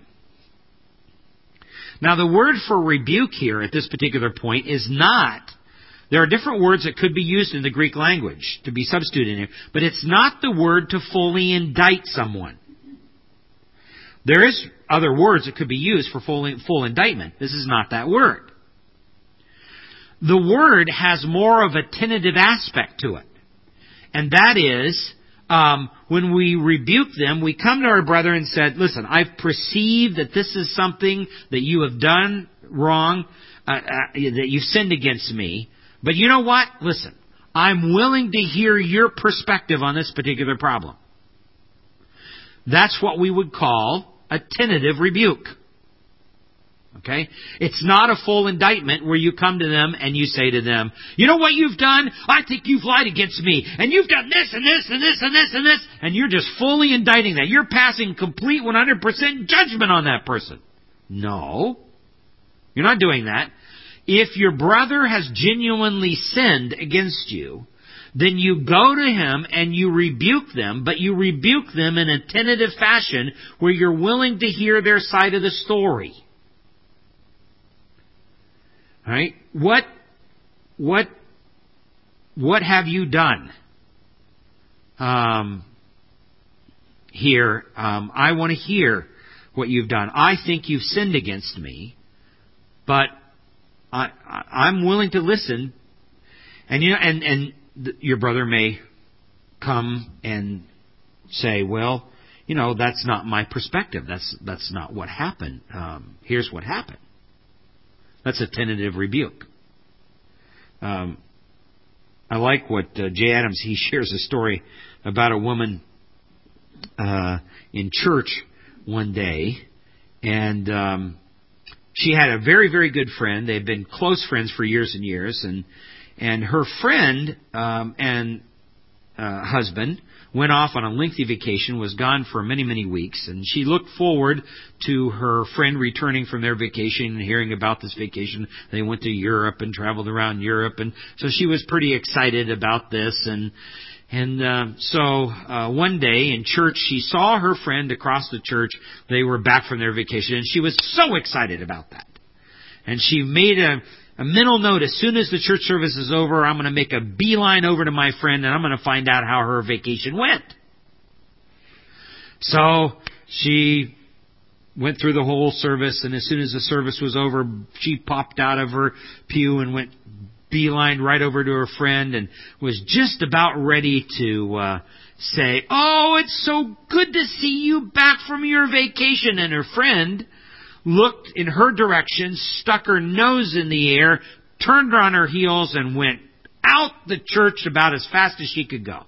B: Now the word for rebuke here at this particular point is not, there are different words that could be used in the Greek language to be substituted here, but it's not the word to fully indict someone. There is other words that could be used for full, full indictment. This is not that word. The word has more of a tentative aspect to it. And that is, Um, when we rebuke them, we come to our brother and said, listen, I've perceived that this is something that you have done wrong, uh, uh, that you've sinned against me. But you know what? Listen, I'm willing to hear your perspective on this particular problem. That's what we would call a tentative rebuke. Okay? It's not a full indictment where you come to them and you say to them, you know what you've done? I think you've lied against me. And you've done this and this and this and this and this. And you're just fully indicting that. You're passing complete one hundred percent judgment on that person. No. You're not doing that. If your brother has genuinely sinned against you, then you go to him and you rebuke them, but you rebuke them in a tentative fashion where you're willing to hear their side of the story. All right? What, what, what have you done? Um, here, um, I want to hear what you've done. I think you've sinned against me, but I, I, I'm willing to listen. And you know, and and th- your brother may come and say, "Well, you know, that's not my perspective. That's that's not what happened. Um, here's what happened." That's a tentative rebuke. Um, I like what uh, Jay Adams, he shares a story about a woman uh, in church one day. And um, she had a very, very good friend. They had been close friends for years and years. And, and her friend um, and uh, husband went off on a lengthy vacation, was gone for many, many weeks, and she looked forward to her friend returning from their vacation and hearing about this vacation. They went to Europe and traveled around Europe, and so she was pretty excited about this. And and uh, so uh, one day in church, she saw her friend across the church. They were back from their vacation, and she was so excited about that. And she made a A mental note, as soon as the church service is over, I'm going to make a beeline over to my friend and I'm going to find out how her vacation went. So she went through the whole service, and as soon as the service was over, she popped out of her pew and went beeline right over to her friend and was just about ready to uh, say, "Oh, it's so good to see you back from your vacation." And her friend looked in her direction, stuck her nose in the air, turned on her heels, and went out the church about as fast as she could go,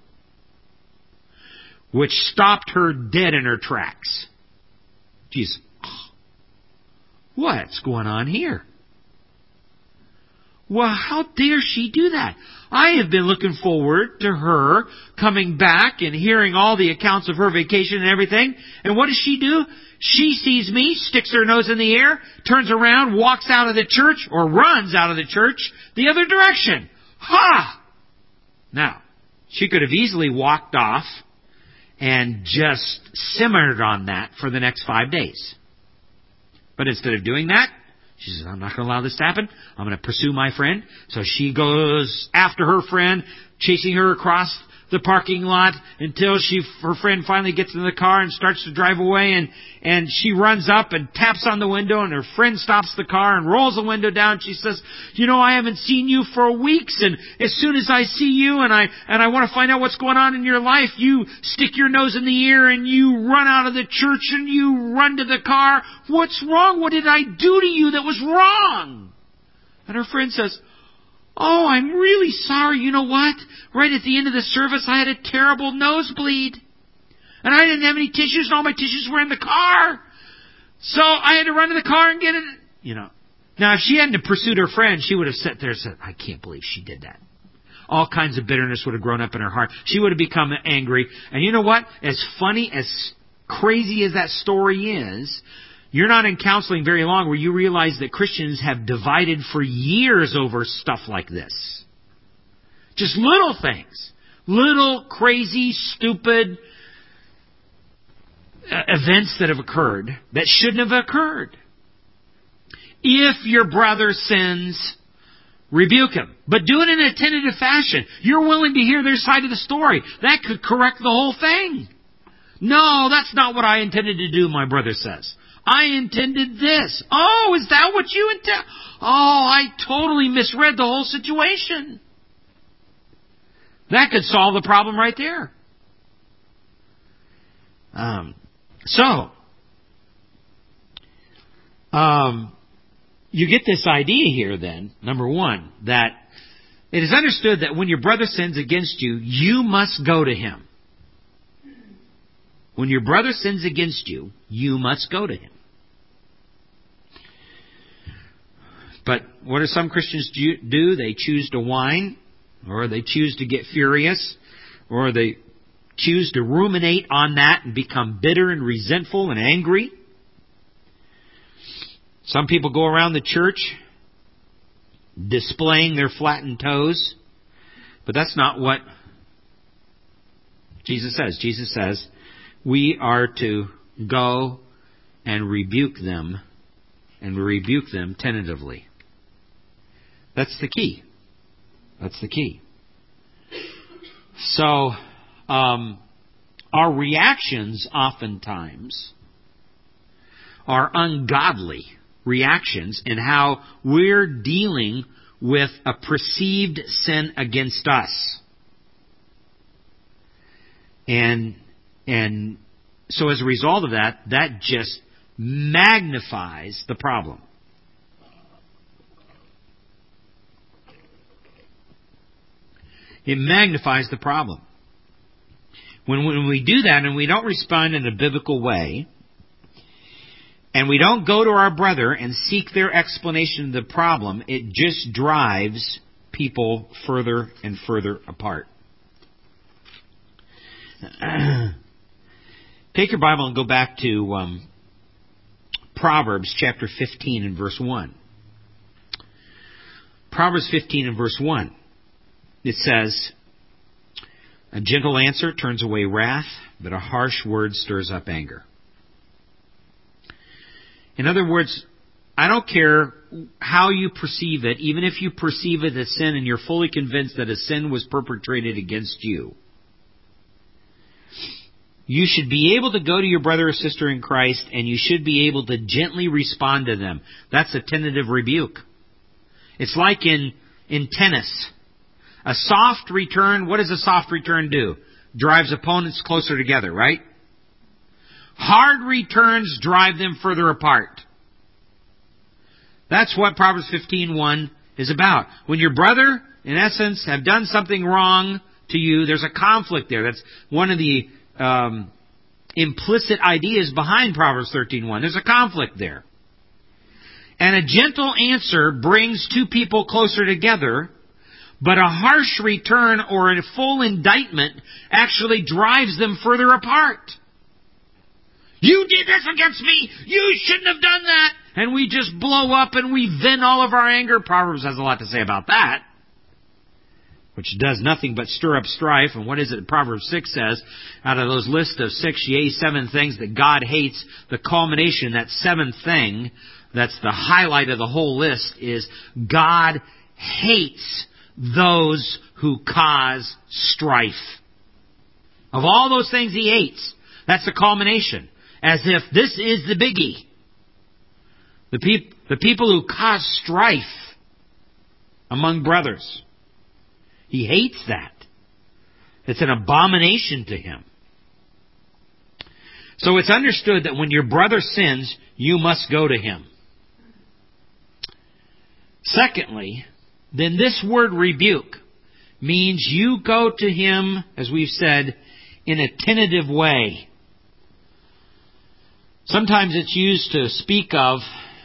B: which stopped her dead in her tracks. Geez, what's going on here? Well, how dare she do that? I have been looking forward to her coming back and hearing all the accounts of her vacation and everything. And what does she do? She sees me, sticks her nose in the air, turns around, walks out of the church, or runs out of the church the other direction. Ha! Now, she could have easily walked off and just simmered on that for the next five days. But instead of doing that, She says, I'm not going to allow this to happen. I'm going to pursue my friend. So she goes after her friend, chasing her across the parking lot until she, her friend finally gets in the car and starts to drive away, and, and she runs up and taps on the window, and her friend stops the car and rolls the window down. She says, you know, I haven't seen you for weeks, and as soon as I see you and I, and I want to find out what's going on in your life, you stick your nose in the air and you run out of the church and you run to the car. What's wrong? What did I do to you that was wrong? And her friend says, oh, I'm really sorry. You know what? Right at the end of the service, I had a terrible nosebleed. And I didn't have any tissues, and all my tissues were in the car. So I had to run to the car and get it. You know. Now, if she hadn't pursued her friend, she would have sat there and said, I can't believe she did that. All kinds of bitterness would have grown up in her heart. She would have become angry. And you know what? As funny, as crazy as that story is, you're not in counseling very long where you realize that Christians have divided for years over stuff like this. Just little things. Little, crazy, stupid uh, events that have occurred that shouldn't have occurred. If your brother sins, rebuke him. But do it in a tentative fashion. You're willing to hear their side of the story. That could correct the whole thing. No, that's not what I intended to do, my brother says. I intended this. Oh, is that what you intend? Oh, I totally misread the whole situation. That could solve the problem right there. Um, so, um, you get this idea here then, number one, that it is understood that when your brother sins against you, you must go to him. When your brother sins against you, you must go to him. But what do some Christians do? They choose to whine, or they choose to get furious, or they choose to ruminate on that and become bitter and resentful and angry. Some people go around the church displaying their flattened toes, but that's not what Jesus says. Jesus says we are to go and rebuke them, and rebuke them tentatively. That's the key. That's the key. So, um, our reactions oftentimes are ungodly reactions in how we're dealing with a perceived sin against us. And, and so as a result of that, that just magnifies the problem. It magnifies the problem. When, when we do that and we don't respond in a biblical way, and we don't go to our brother and seek their explanation of the problem, it just drives people further and further apart. Take your Bible and go back to um, Proverbs chapter fifteen and verse one. Proverbs fifteen and verse one. It says, a gentle answer turns away wrath, but a harsh word stirs up anger. In other words, I don't care how you perceive it, even if you perceive it as sin and you're fully convinced that a sin was perpetrated against you. You should be able to go to your brother or sister in Christ, and you should be able to gently respond to them. That's a tentative rebuke. It's like in, in tennis. A soft return, what does a soft return do? Drives opponents closer together, right? Hard returns drive them further apart. That's what Proverbs fifteen one is about. When your brother, in essence, have done something wrong to you, there's a conflict there. That's one of the um, implicit ideas behind Proverbs thirteen one. There's a conflict there. And a gentle answer brings two people closer together, but a harsh return or a full indictment actually drives them further apart. You did this against me! You shouldn't have done that! And we just blow up and we vent all of our anger. Proverbs has a lot to say about that, which does nothing but stir up strife. And what is it Proverbs six says? Out of those lists of six, yea, seven things that God hates, the culmination, that seventh thing, that's the highlight of the whole list, is God hates those who cause strife. Of all those things He hates, that's the culmination. As if this is the biggie. The, peop- the people who cause strife among brothers. He hates that. It's an abomination to Him. So it's understood that when your brother sins, you must go to him. Secondly, then this word rebuke means you go to him, as we've said, in a tentative way. Sometimes it's used to speak of,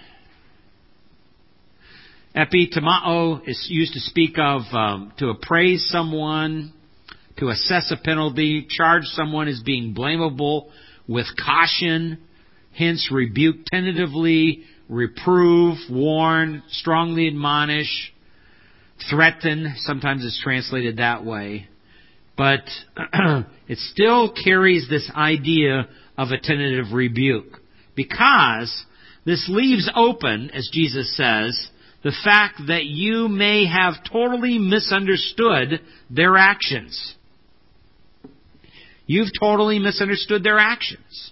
B: epitomao is used to speak of, um, to appraise someone, to assess a penalty, charge someone as being blamable with caution, hence rebuke tentatively, reprove, warn, strongly admonish, threaten. Sometimes it's translated that way. But it still carries this idea of a tentative rebuke. Because this leaves open, as Jesus says, the fact that you may have totally misunderstood their actions. You've totally misunderstood their actions.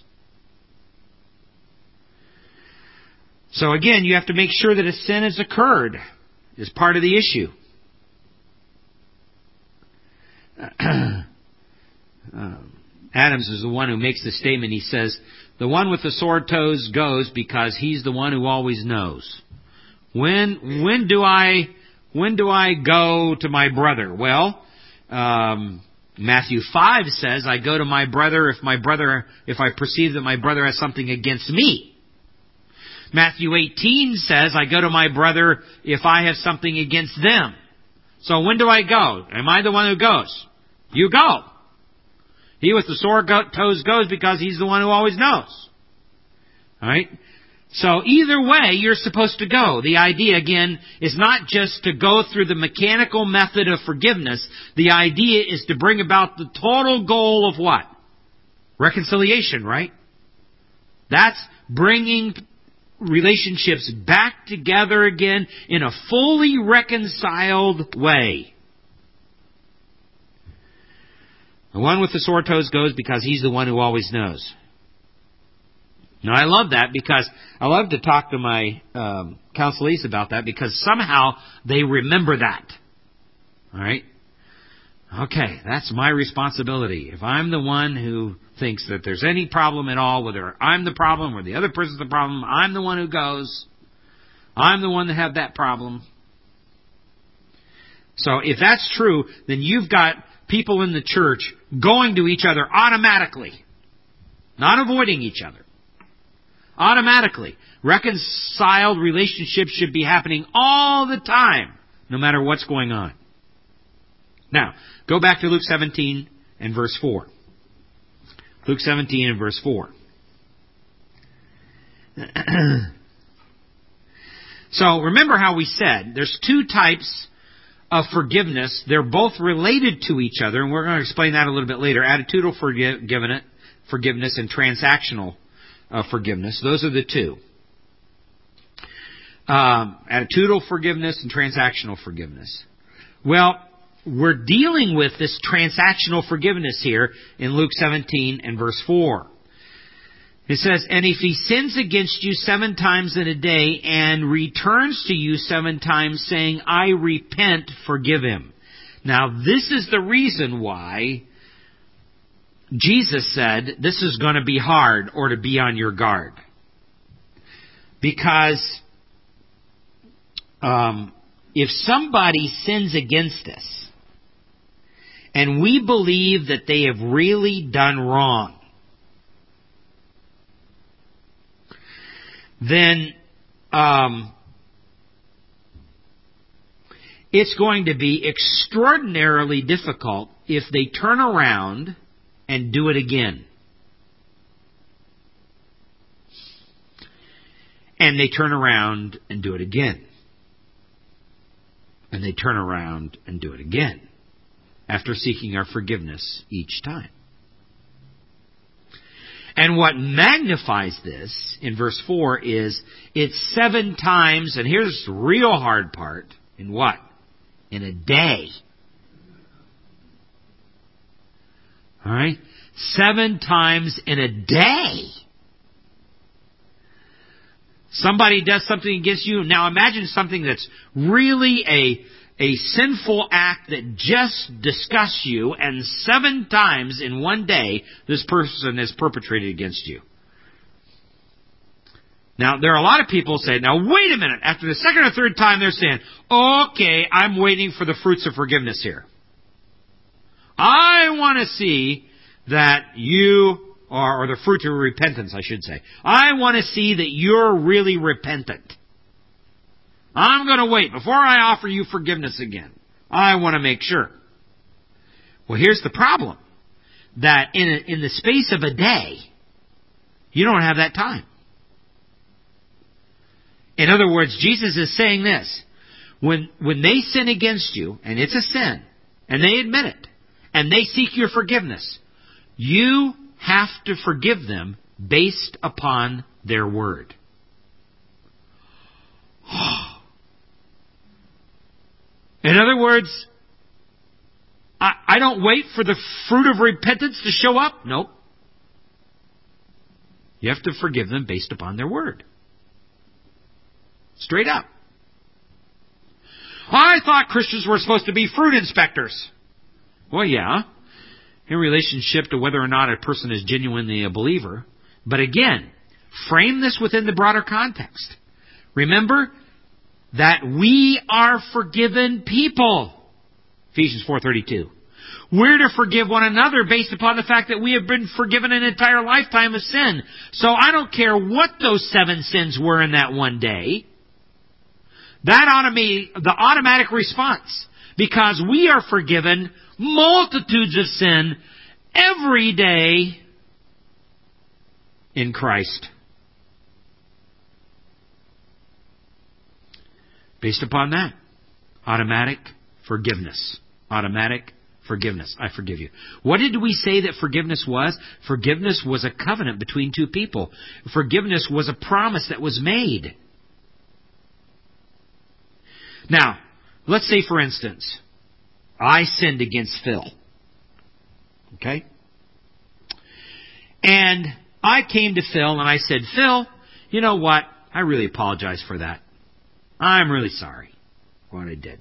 B: So again, you have to make sure that a sin has occurred as part of the issue. uh, Adams is the one who makes the statement. He says, the one with the sore toes goes because he's the one who always knows. When when do I when do I go to my brother? Well, um, Matthew five says, I go to my brother if my brother if I perceive that my brother has something against me. Matthew eighteen says, I go to my brother if I have something against them. So when do I go? Am I the one who goes? You go. He with the sore toes goes because he's the one who always knows. All right? So either way, you're supposed to go. The idea, again, is not just to go through the mechanical method of forgiveness. The idea is to bring about the total goal of what? Reconciliation, right? That's bringing relationships back together again in a fully reconciled way. The one with the sore toes goes because he's the one who always knows. Now, I love that because I love to talk to my um, counselees about that because somehow they remember that. All right? Okay, that's my responsibility. If I'm the one who thinks that there's any problem at all, whether I'm the problem or the other person's the problem, I'm the one who goes. I'm the one that have that problem. So if that's true, then you've got people in the church going to each other automatically, not avoiding each other. Automatically. Reconciled relationships should be happening all the time, no matter what's going on. Now, go back to Luke seventeen and verse four. Luke seventeen and verse four. So, remember how we said there's two types of forgiveness. They're both related to each other, and we're going to explain that a little bit later. Attitudinal forgiveness and transactional Uh, forgiveness. Those are the two. Um, attitudinal forgiveness and transactional forgiveness. Well, we're dealing with this transactional forgiveness here in Luke seventeen and verse four. It says, and if he sins against you seven times in a day and returns to you seven times saying, I repent, forgive him. Now, this is the reason why Jesus said, this is going to be hard or to be on your guard. Because um, if somebody sins against us and we believe that they have really done wrong, then um, it's going to be extraordinarily difficult if they turn around and do it again. And they turn around and do it again. And they turn around and do it again. After seeking our forgiveness each time. And what magnifies this in verse four is it's seven times, and here's the real hard part, in what? In a day. Alright? Seven times in a day. Somebody does something against you. Now imagine something that's really a a sinful act that just disgusts you, and seven times in one day this person is perpetrated against you. Now, there are a lot of people who say, now wait a minute, after the second or third time they're saying, okay, I'm waiting for the fruits of forgiveness here. I want to see that you, or, or the fruit of repentance, I should say. I want to see that you're really repentant. I'm going to wait before I offer you forgiveness again. I want to make sure. Well, here's the problem. That in a, in the space of a day, you don't have that time. In other words, Jesus is saying this. When, when they sin against you, and it's a sin, and they admit it, and they seek your forgiveness, you have to forgive them based upon their word. In other words, I, I don't wait for the fruit of repentance to show up. Nope. You have to forgive them based upon their word. Straight up. I thought Christians were supposed to be fruit inspectors. Well, yeah, in relationship to whether or not a person is genuinely a believer. But again, frame this within the broader context. Remember that we are forgiven people. Ephesians four thirty-two. We're to forgive one another based upon the fact that we have been forgiven an entire lifetime of sin. So I don't care what those seven sins were in that one day. That ought to be the automatic response. Because we are forgiven multitudes of sin every day in Christ. Based upon that, automatic forgiveness. Automatic forgiveness. I forgive you. What did we say that forgiveness was? Forgiveness was a covenant between two people. Forgiveness was a promise that was made. Now, let's say, for instance, I sinned against Phil. Okay? And I came to Phil and I said, Phil, you know what? I really apologize for that. I'm really sorry for what I did.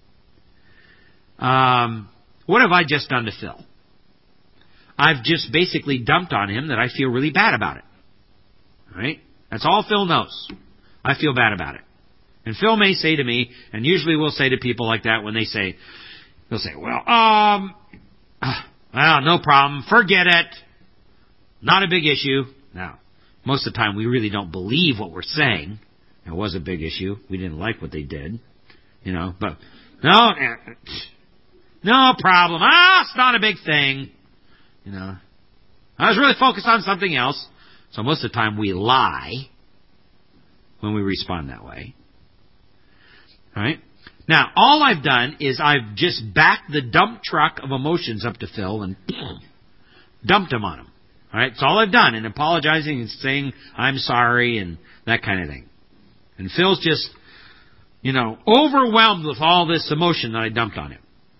B: Um, what have I just done to Phil? I've just basically dumped on him that I feel really bad about it. All right? That's all Phil knows. I feel bad about it. And Phil may say to me, and usually we'll say to people like that when they say, they'll say, well, um, well, no problem. Forget it. Not a big issue. Now, most of the time we really don't believe what we're saying. It was a big issue. We didn't like what they did. You know, but no, no problem. Ah, it's not a big thing. You know, I was really focused on something else. So most of the time we lie when we respond that way. All right? Now, all I've done is I've just backed the dump truck of emotions up to Phil and dumped him on him. All right? That's all I've done, and apologizing and saying I'm sorry and that kind of thing. And Phil's just, you know, overwhelmed with all this emotion that I dumped on him.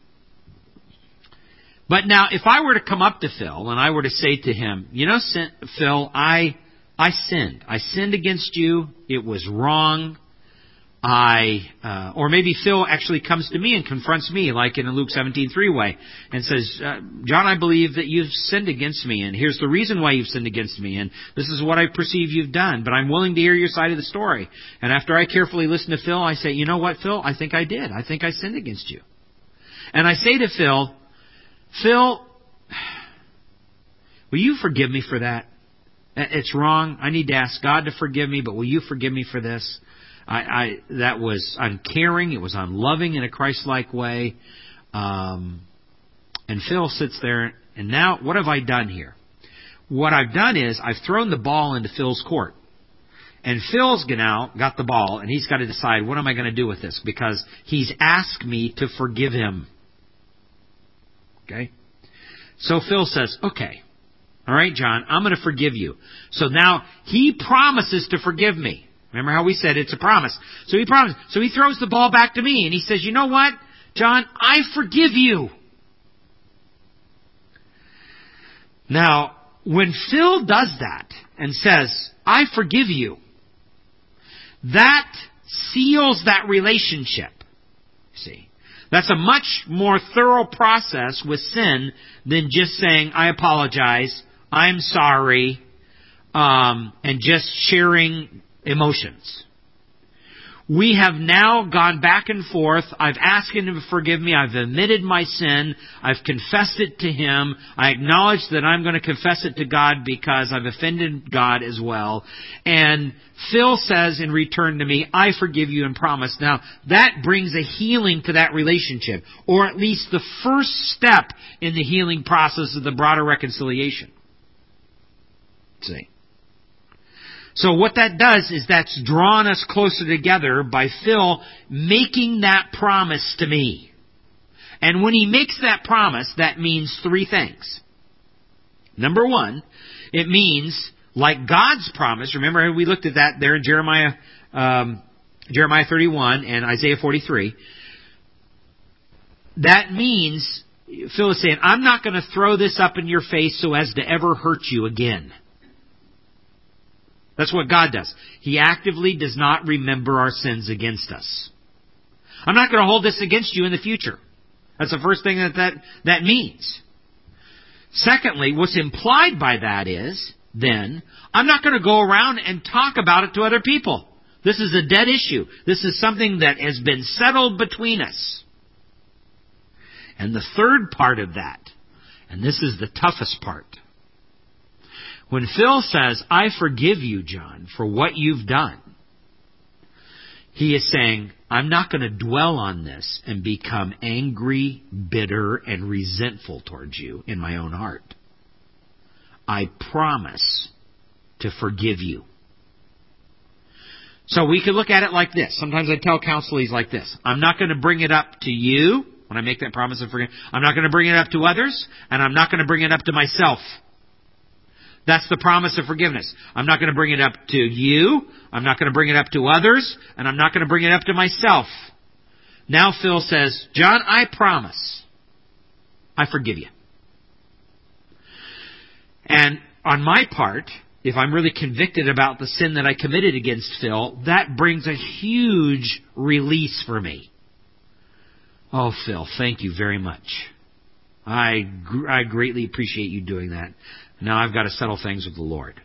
B: But now, if I were to come up to Phil and I were to say to him, you know, Phil, I I sinned. I sinned against you. It was wrong. I, uh, or maybe Phil actually comes to me and confronts me, like in a Luke seventeen three way, and says, uh, John, I believe that you've sinned against me, and here's the reason why you've sinned against me, and this is what I perceive you've done, but I'm willing to hear your side of the story. And after I carefully listen to Phil, I say, you know what, Phil? I think I did. I think I sinned against you. And I say to Phil, Phil, will you forgive me for that? It's wrong. I need to ask God to forgive me, but will you forgive me for this? I, I that was uncaring. It was unloving in a Christ-like way. Um, and Phil sits there, and now what have I done here? What I've done is I've thrown the ball into Phil's court. And Phil's now got the ball, and he's got to decide, what am I going to do with this? Because he's asked me to forgive him. Okay? So Phil says, okay, All right, John, I'm going to forgive you. So now he promises to forgive me. Remember how we said it's a promise. So he promises. So he throws the ball back to me and he says, you know what, John, I forgive you. Now, when Phil does that and says, I forgive you, that seals that relationship. See, that's a much more thorough process with sin than just saying, I apologize, I'm sorry, um, and just sharing emotions. We have now gone back and forth. I've asked Him to forgive me. I've admitted my sin. I've confessed it to Him. I acknowledge that I'm going to confess it to God because I've offended God as well. And Phil says in return to me, I forgive you and promise. Now, that brings a healing to that relationship, or at least the first step in the healing process of the broader reconciliation. See? So what that does is that's drawn us closer together by Phil making that promise to me. And when he makes that promise, that means three things. Number one, it means, like God's promise, remember we looked at that there in Jeremiah, um, Jeremiah thirty-one and Isaiah forty-three. That means, Phil is saying, I'm not going to throw this up in your face so as to ever hurt you again. That's what God does. He actively does not remember our sins against us. I'm not going to hold this against you in the future. That's the first thing that that, that means. Secondly, what's implied by that is, then, I'm not going to go around and talk about it to other people. This is a dead issue. This is something that has been settled between us. And the third part of that, and this is the toughest part, when Phil says, I forgive you, John, for what you've done, he is saying, I'm not going to dwell on this and become angry, bitter, and resentful towards you in my own heart. I promise to forgive you. So we could look at it like this. Sometimes I tell counselees like this. I'm not going to bring it up to you when I make that promise of forgiveness. I'm not going to bring it up to others, and I'm not going to bring it up to myself. That's the promise of forgiveness. I'm not going to bring it up to you. I'm not going to bring it up to others. And I'm not going to bring it up to myself. Now Phil says, John, I promise. I forgive you. And on my part, if I'm really convicted about the sin that I committed against Phil, that brings a huge release for me. Oh, Phil, thank you very much. I, gr- I greatly appreciate you doing that. Now I've got to settle things with the Lord.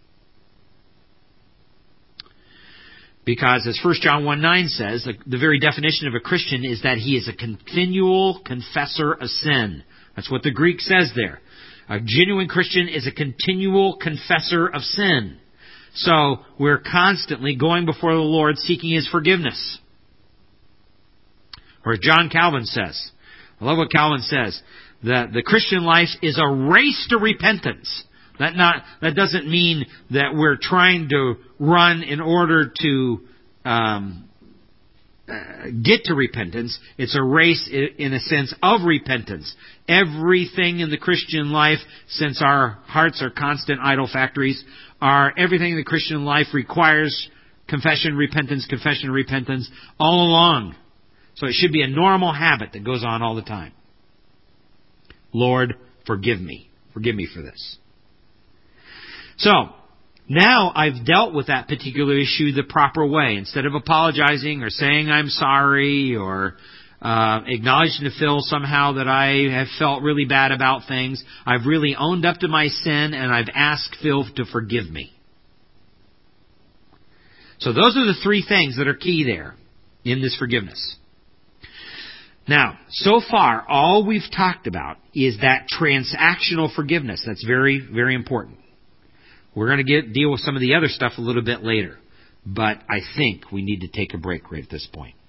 B: Because as First John one nine says, the, the very definition of a Christian is that he is a continual confessor of sin. That's what the Greek says there. A genuine Christian is a continual confessor of sin. So we're constantly going before the Lord seeking His forgiveness. Or as John Calvin says, I love what Calvin says, that the Christian life is a race to repentance. That not that doesn't mean that we're trying to run in order to um, uh, get to repentance. It's a race in a sense of repentance. Everything in the Christian life, since our hearts are constant idol factories, are everything in the Christian life requires confession, repentance, confession, repentance all along. So it should be a normal habit that goes on all the time. Lord, forgive me. Forgive me for this. So, now I've dealt with that particular issue the proper way. Instead of apologizing or saying I'm sorry or uh, acknowledging to Phil somehow that I have felt really bad about things, I've really owned up to my sin and I've asked Phil to forgive me. So those are the three things that are key there in this forgiveness. Now, so far, all we've talked about is that transactional forgiveness. That's very, very important. We're going to get deal with some of the other stuff a little bit later. But I think we need to take a break right at this point.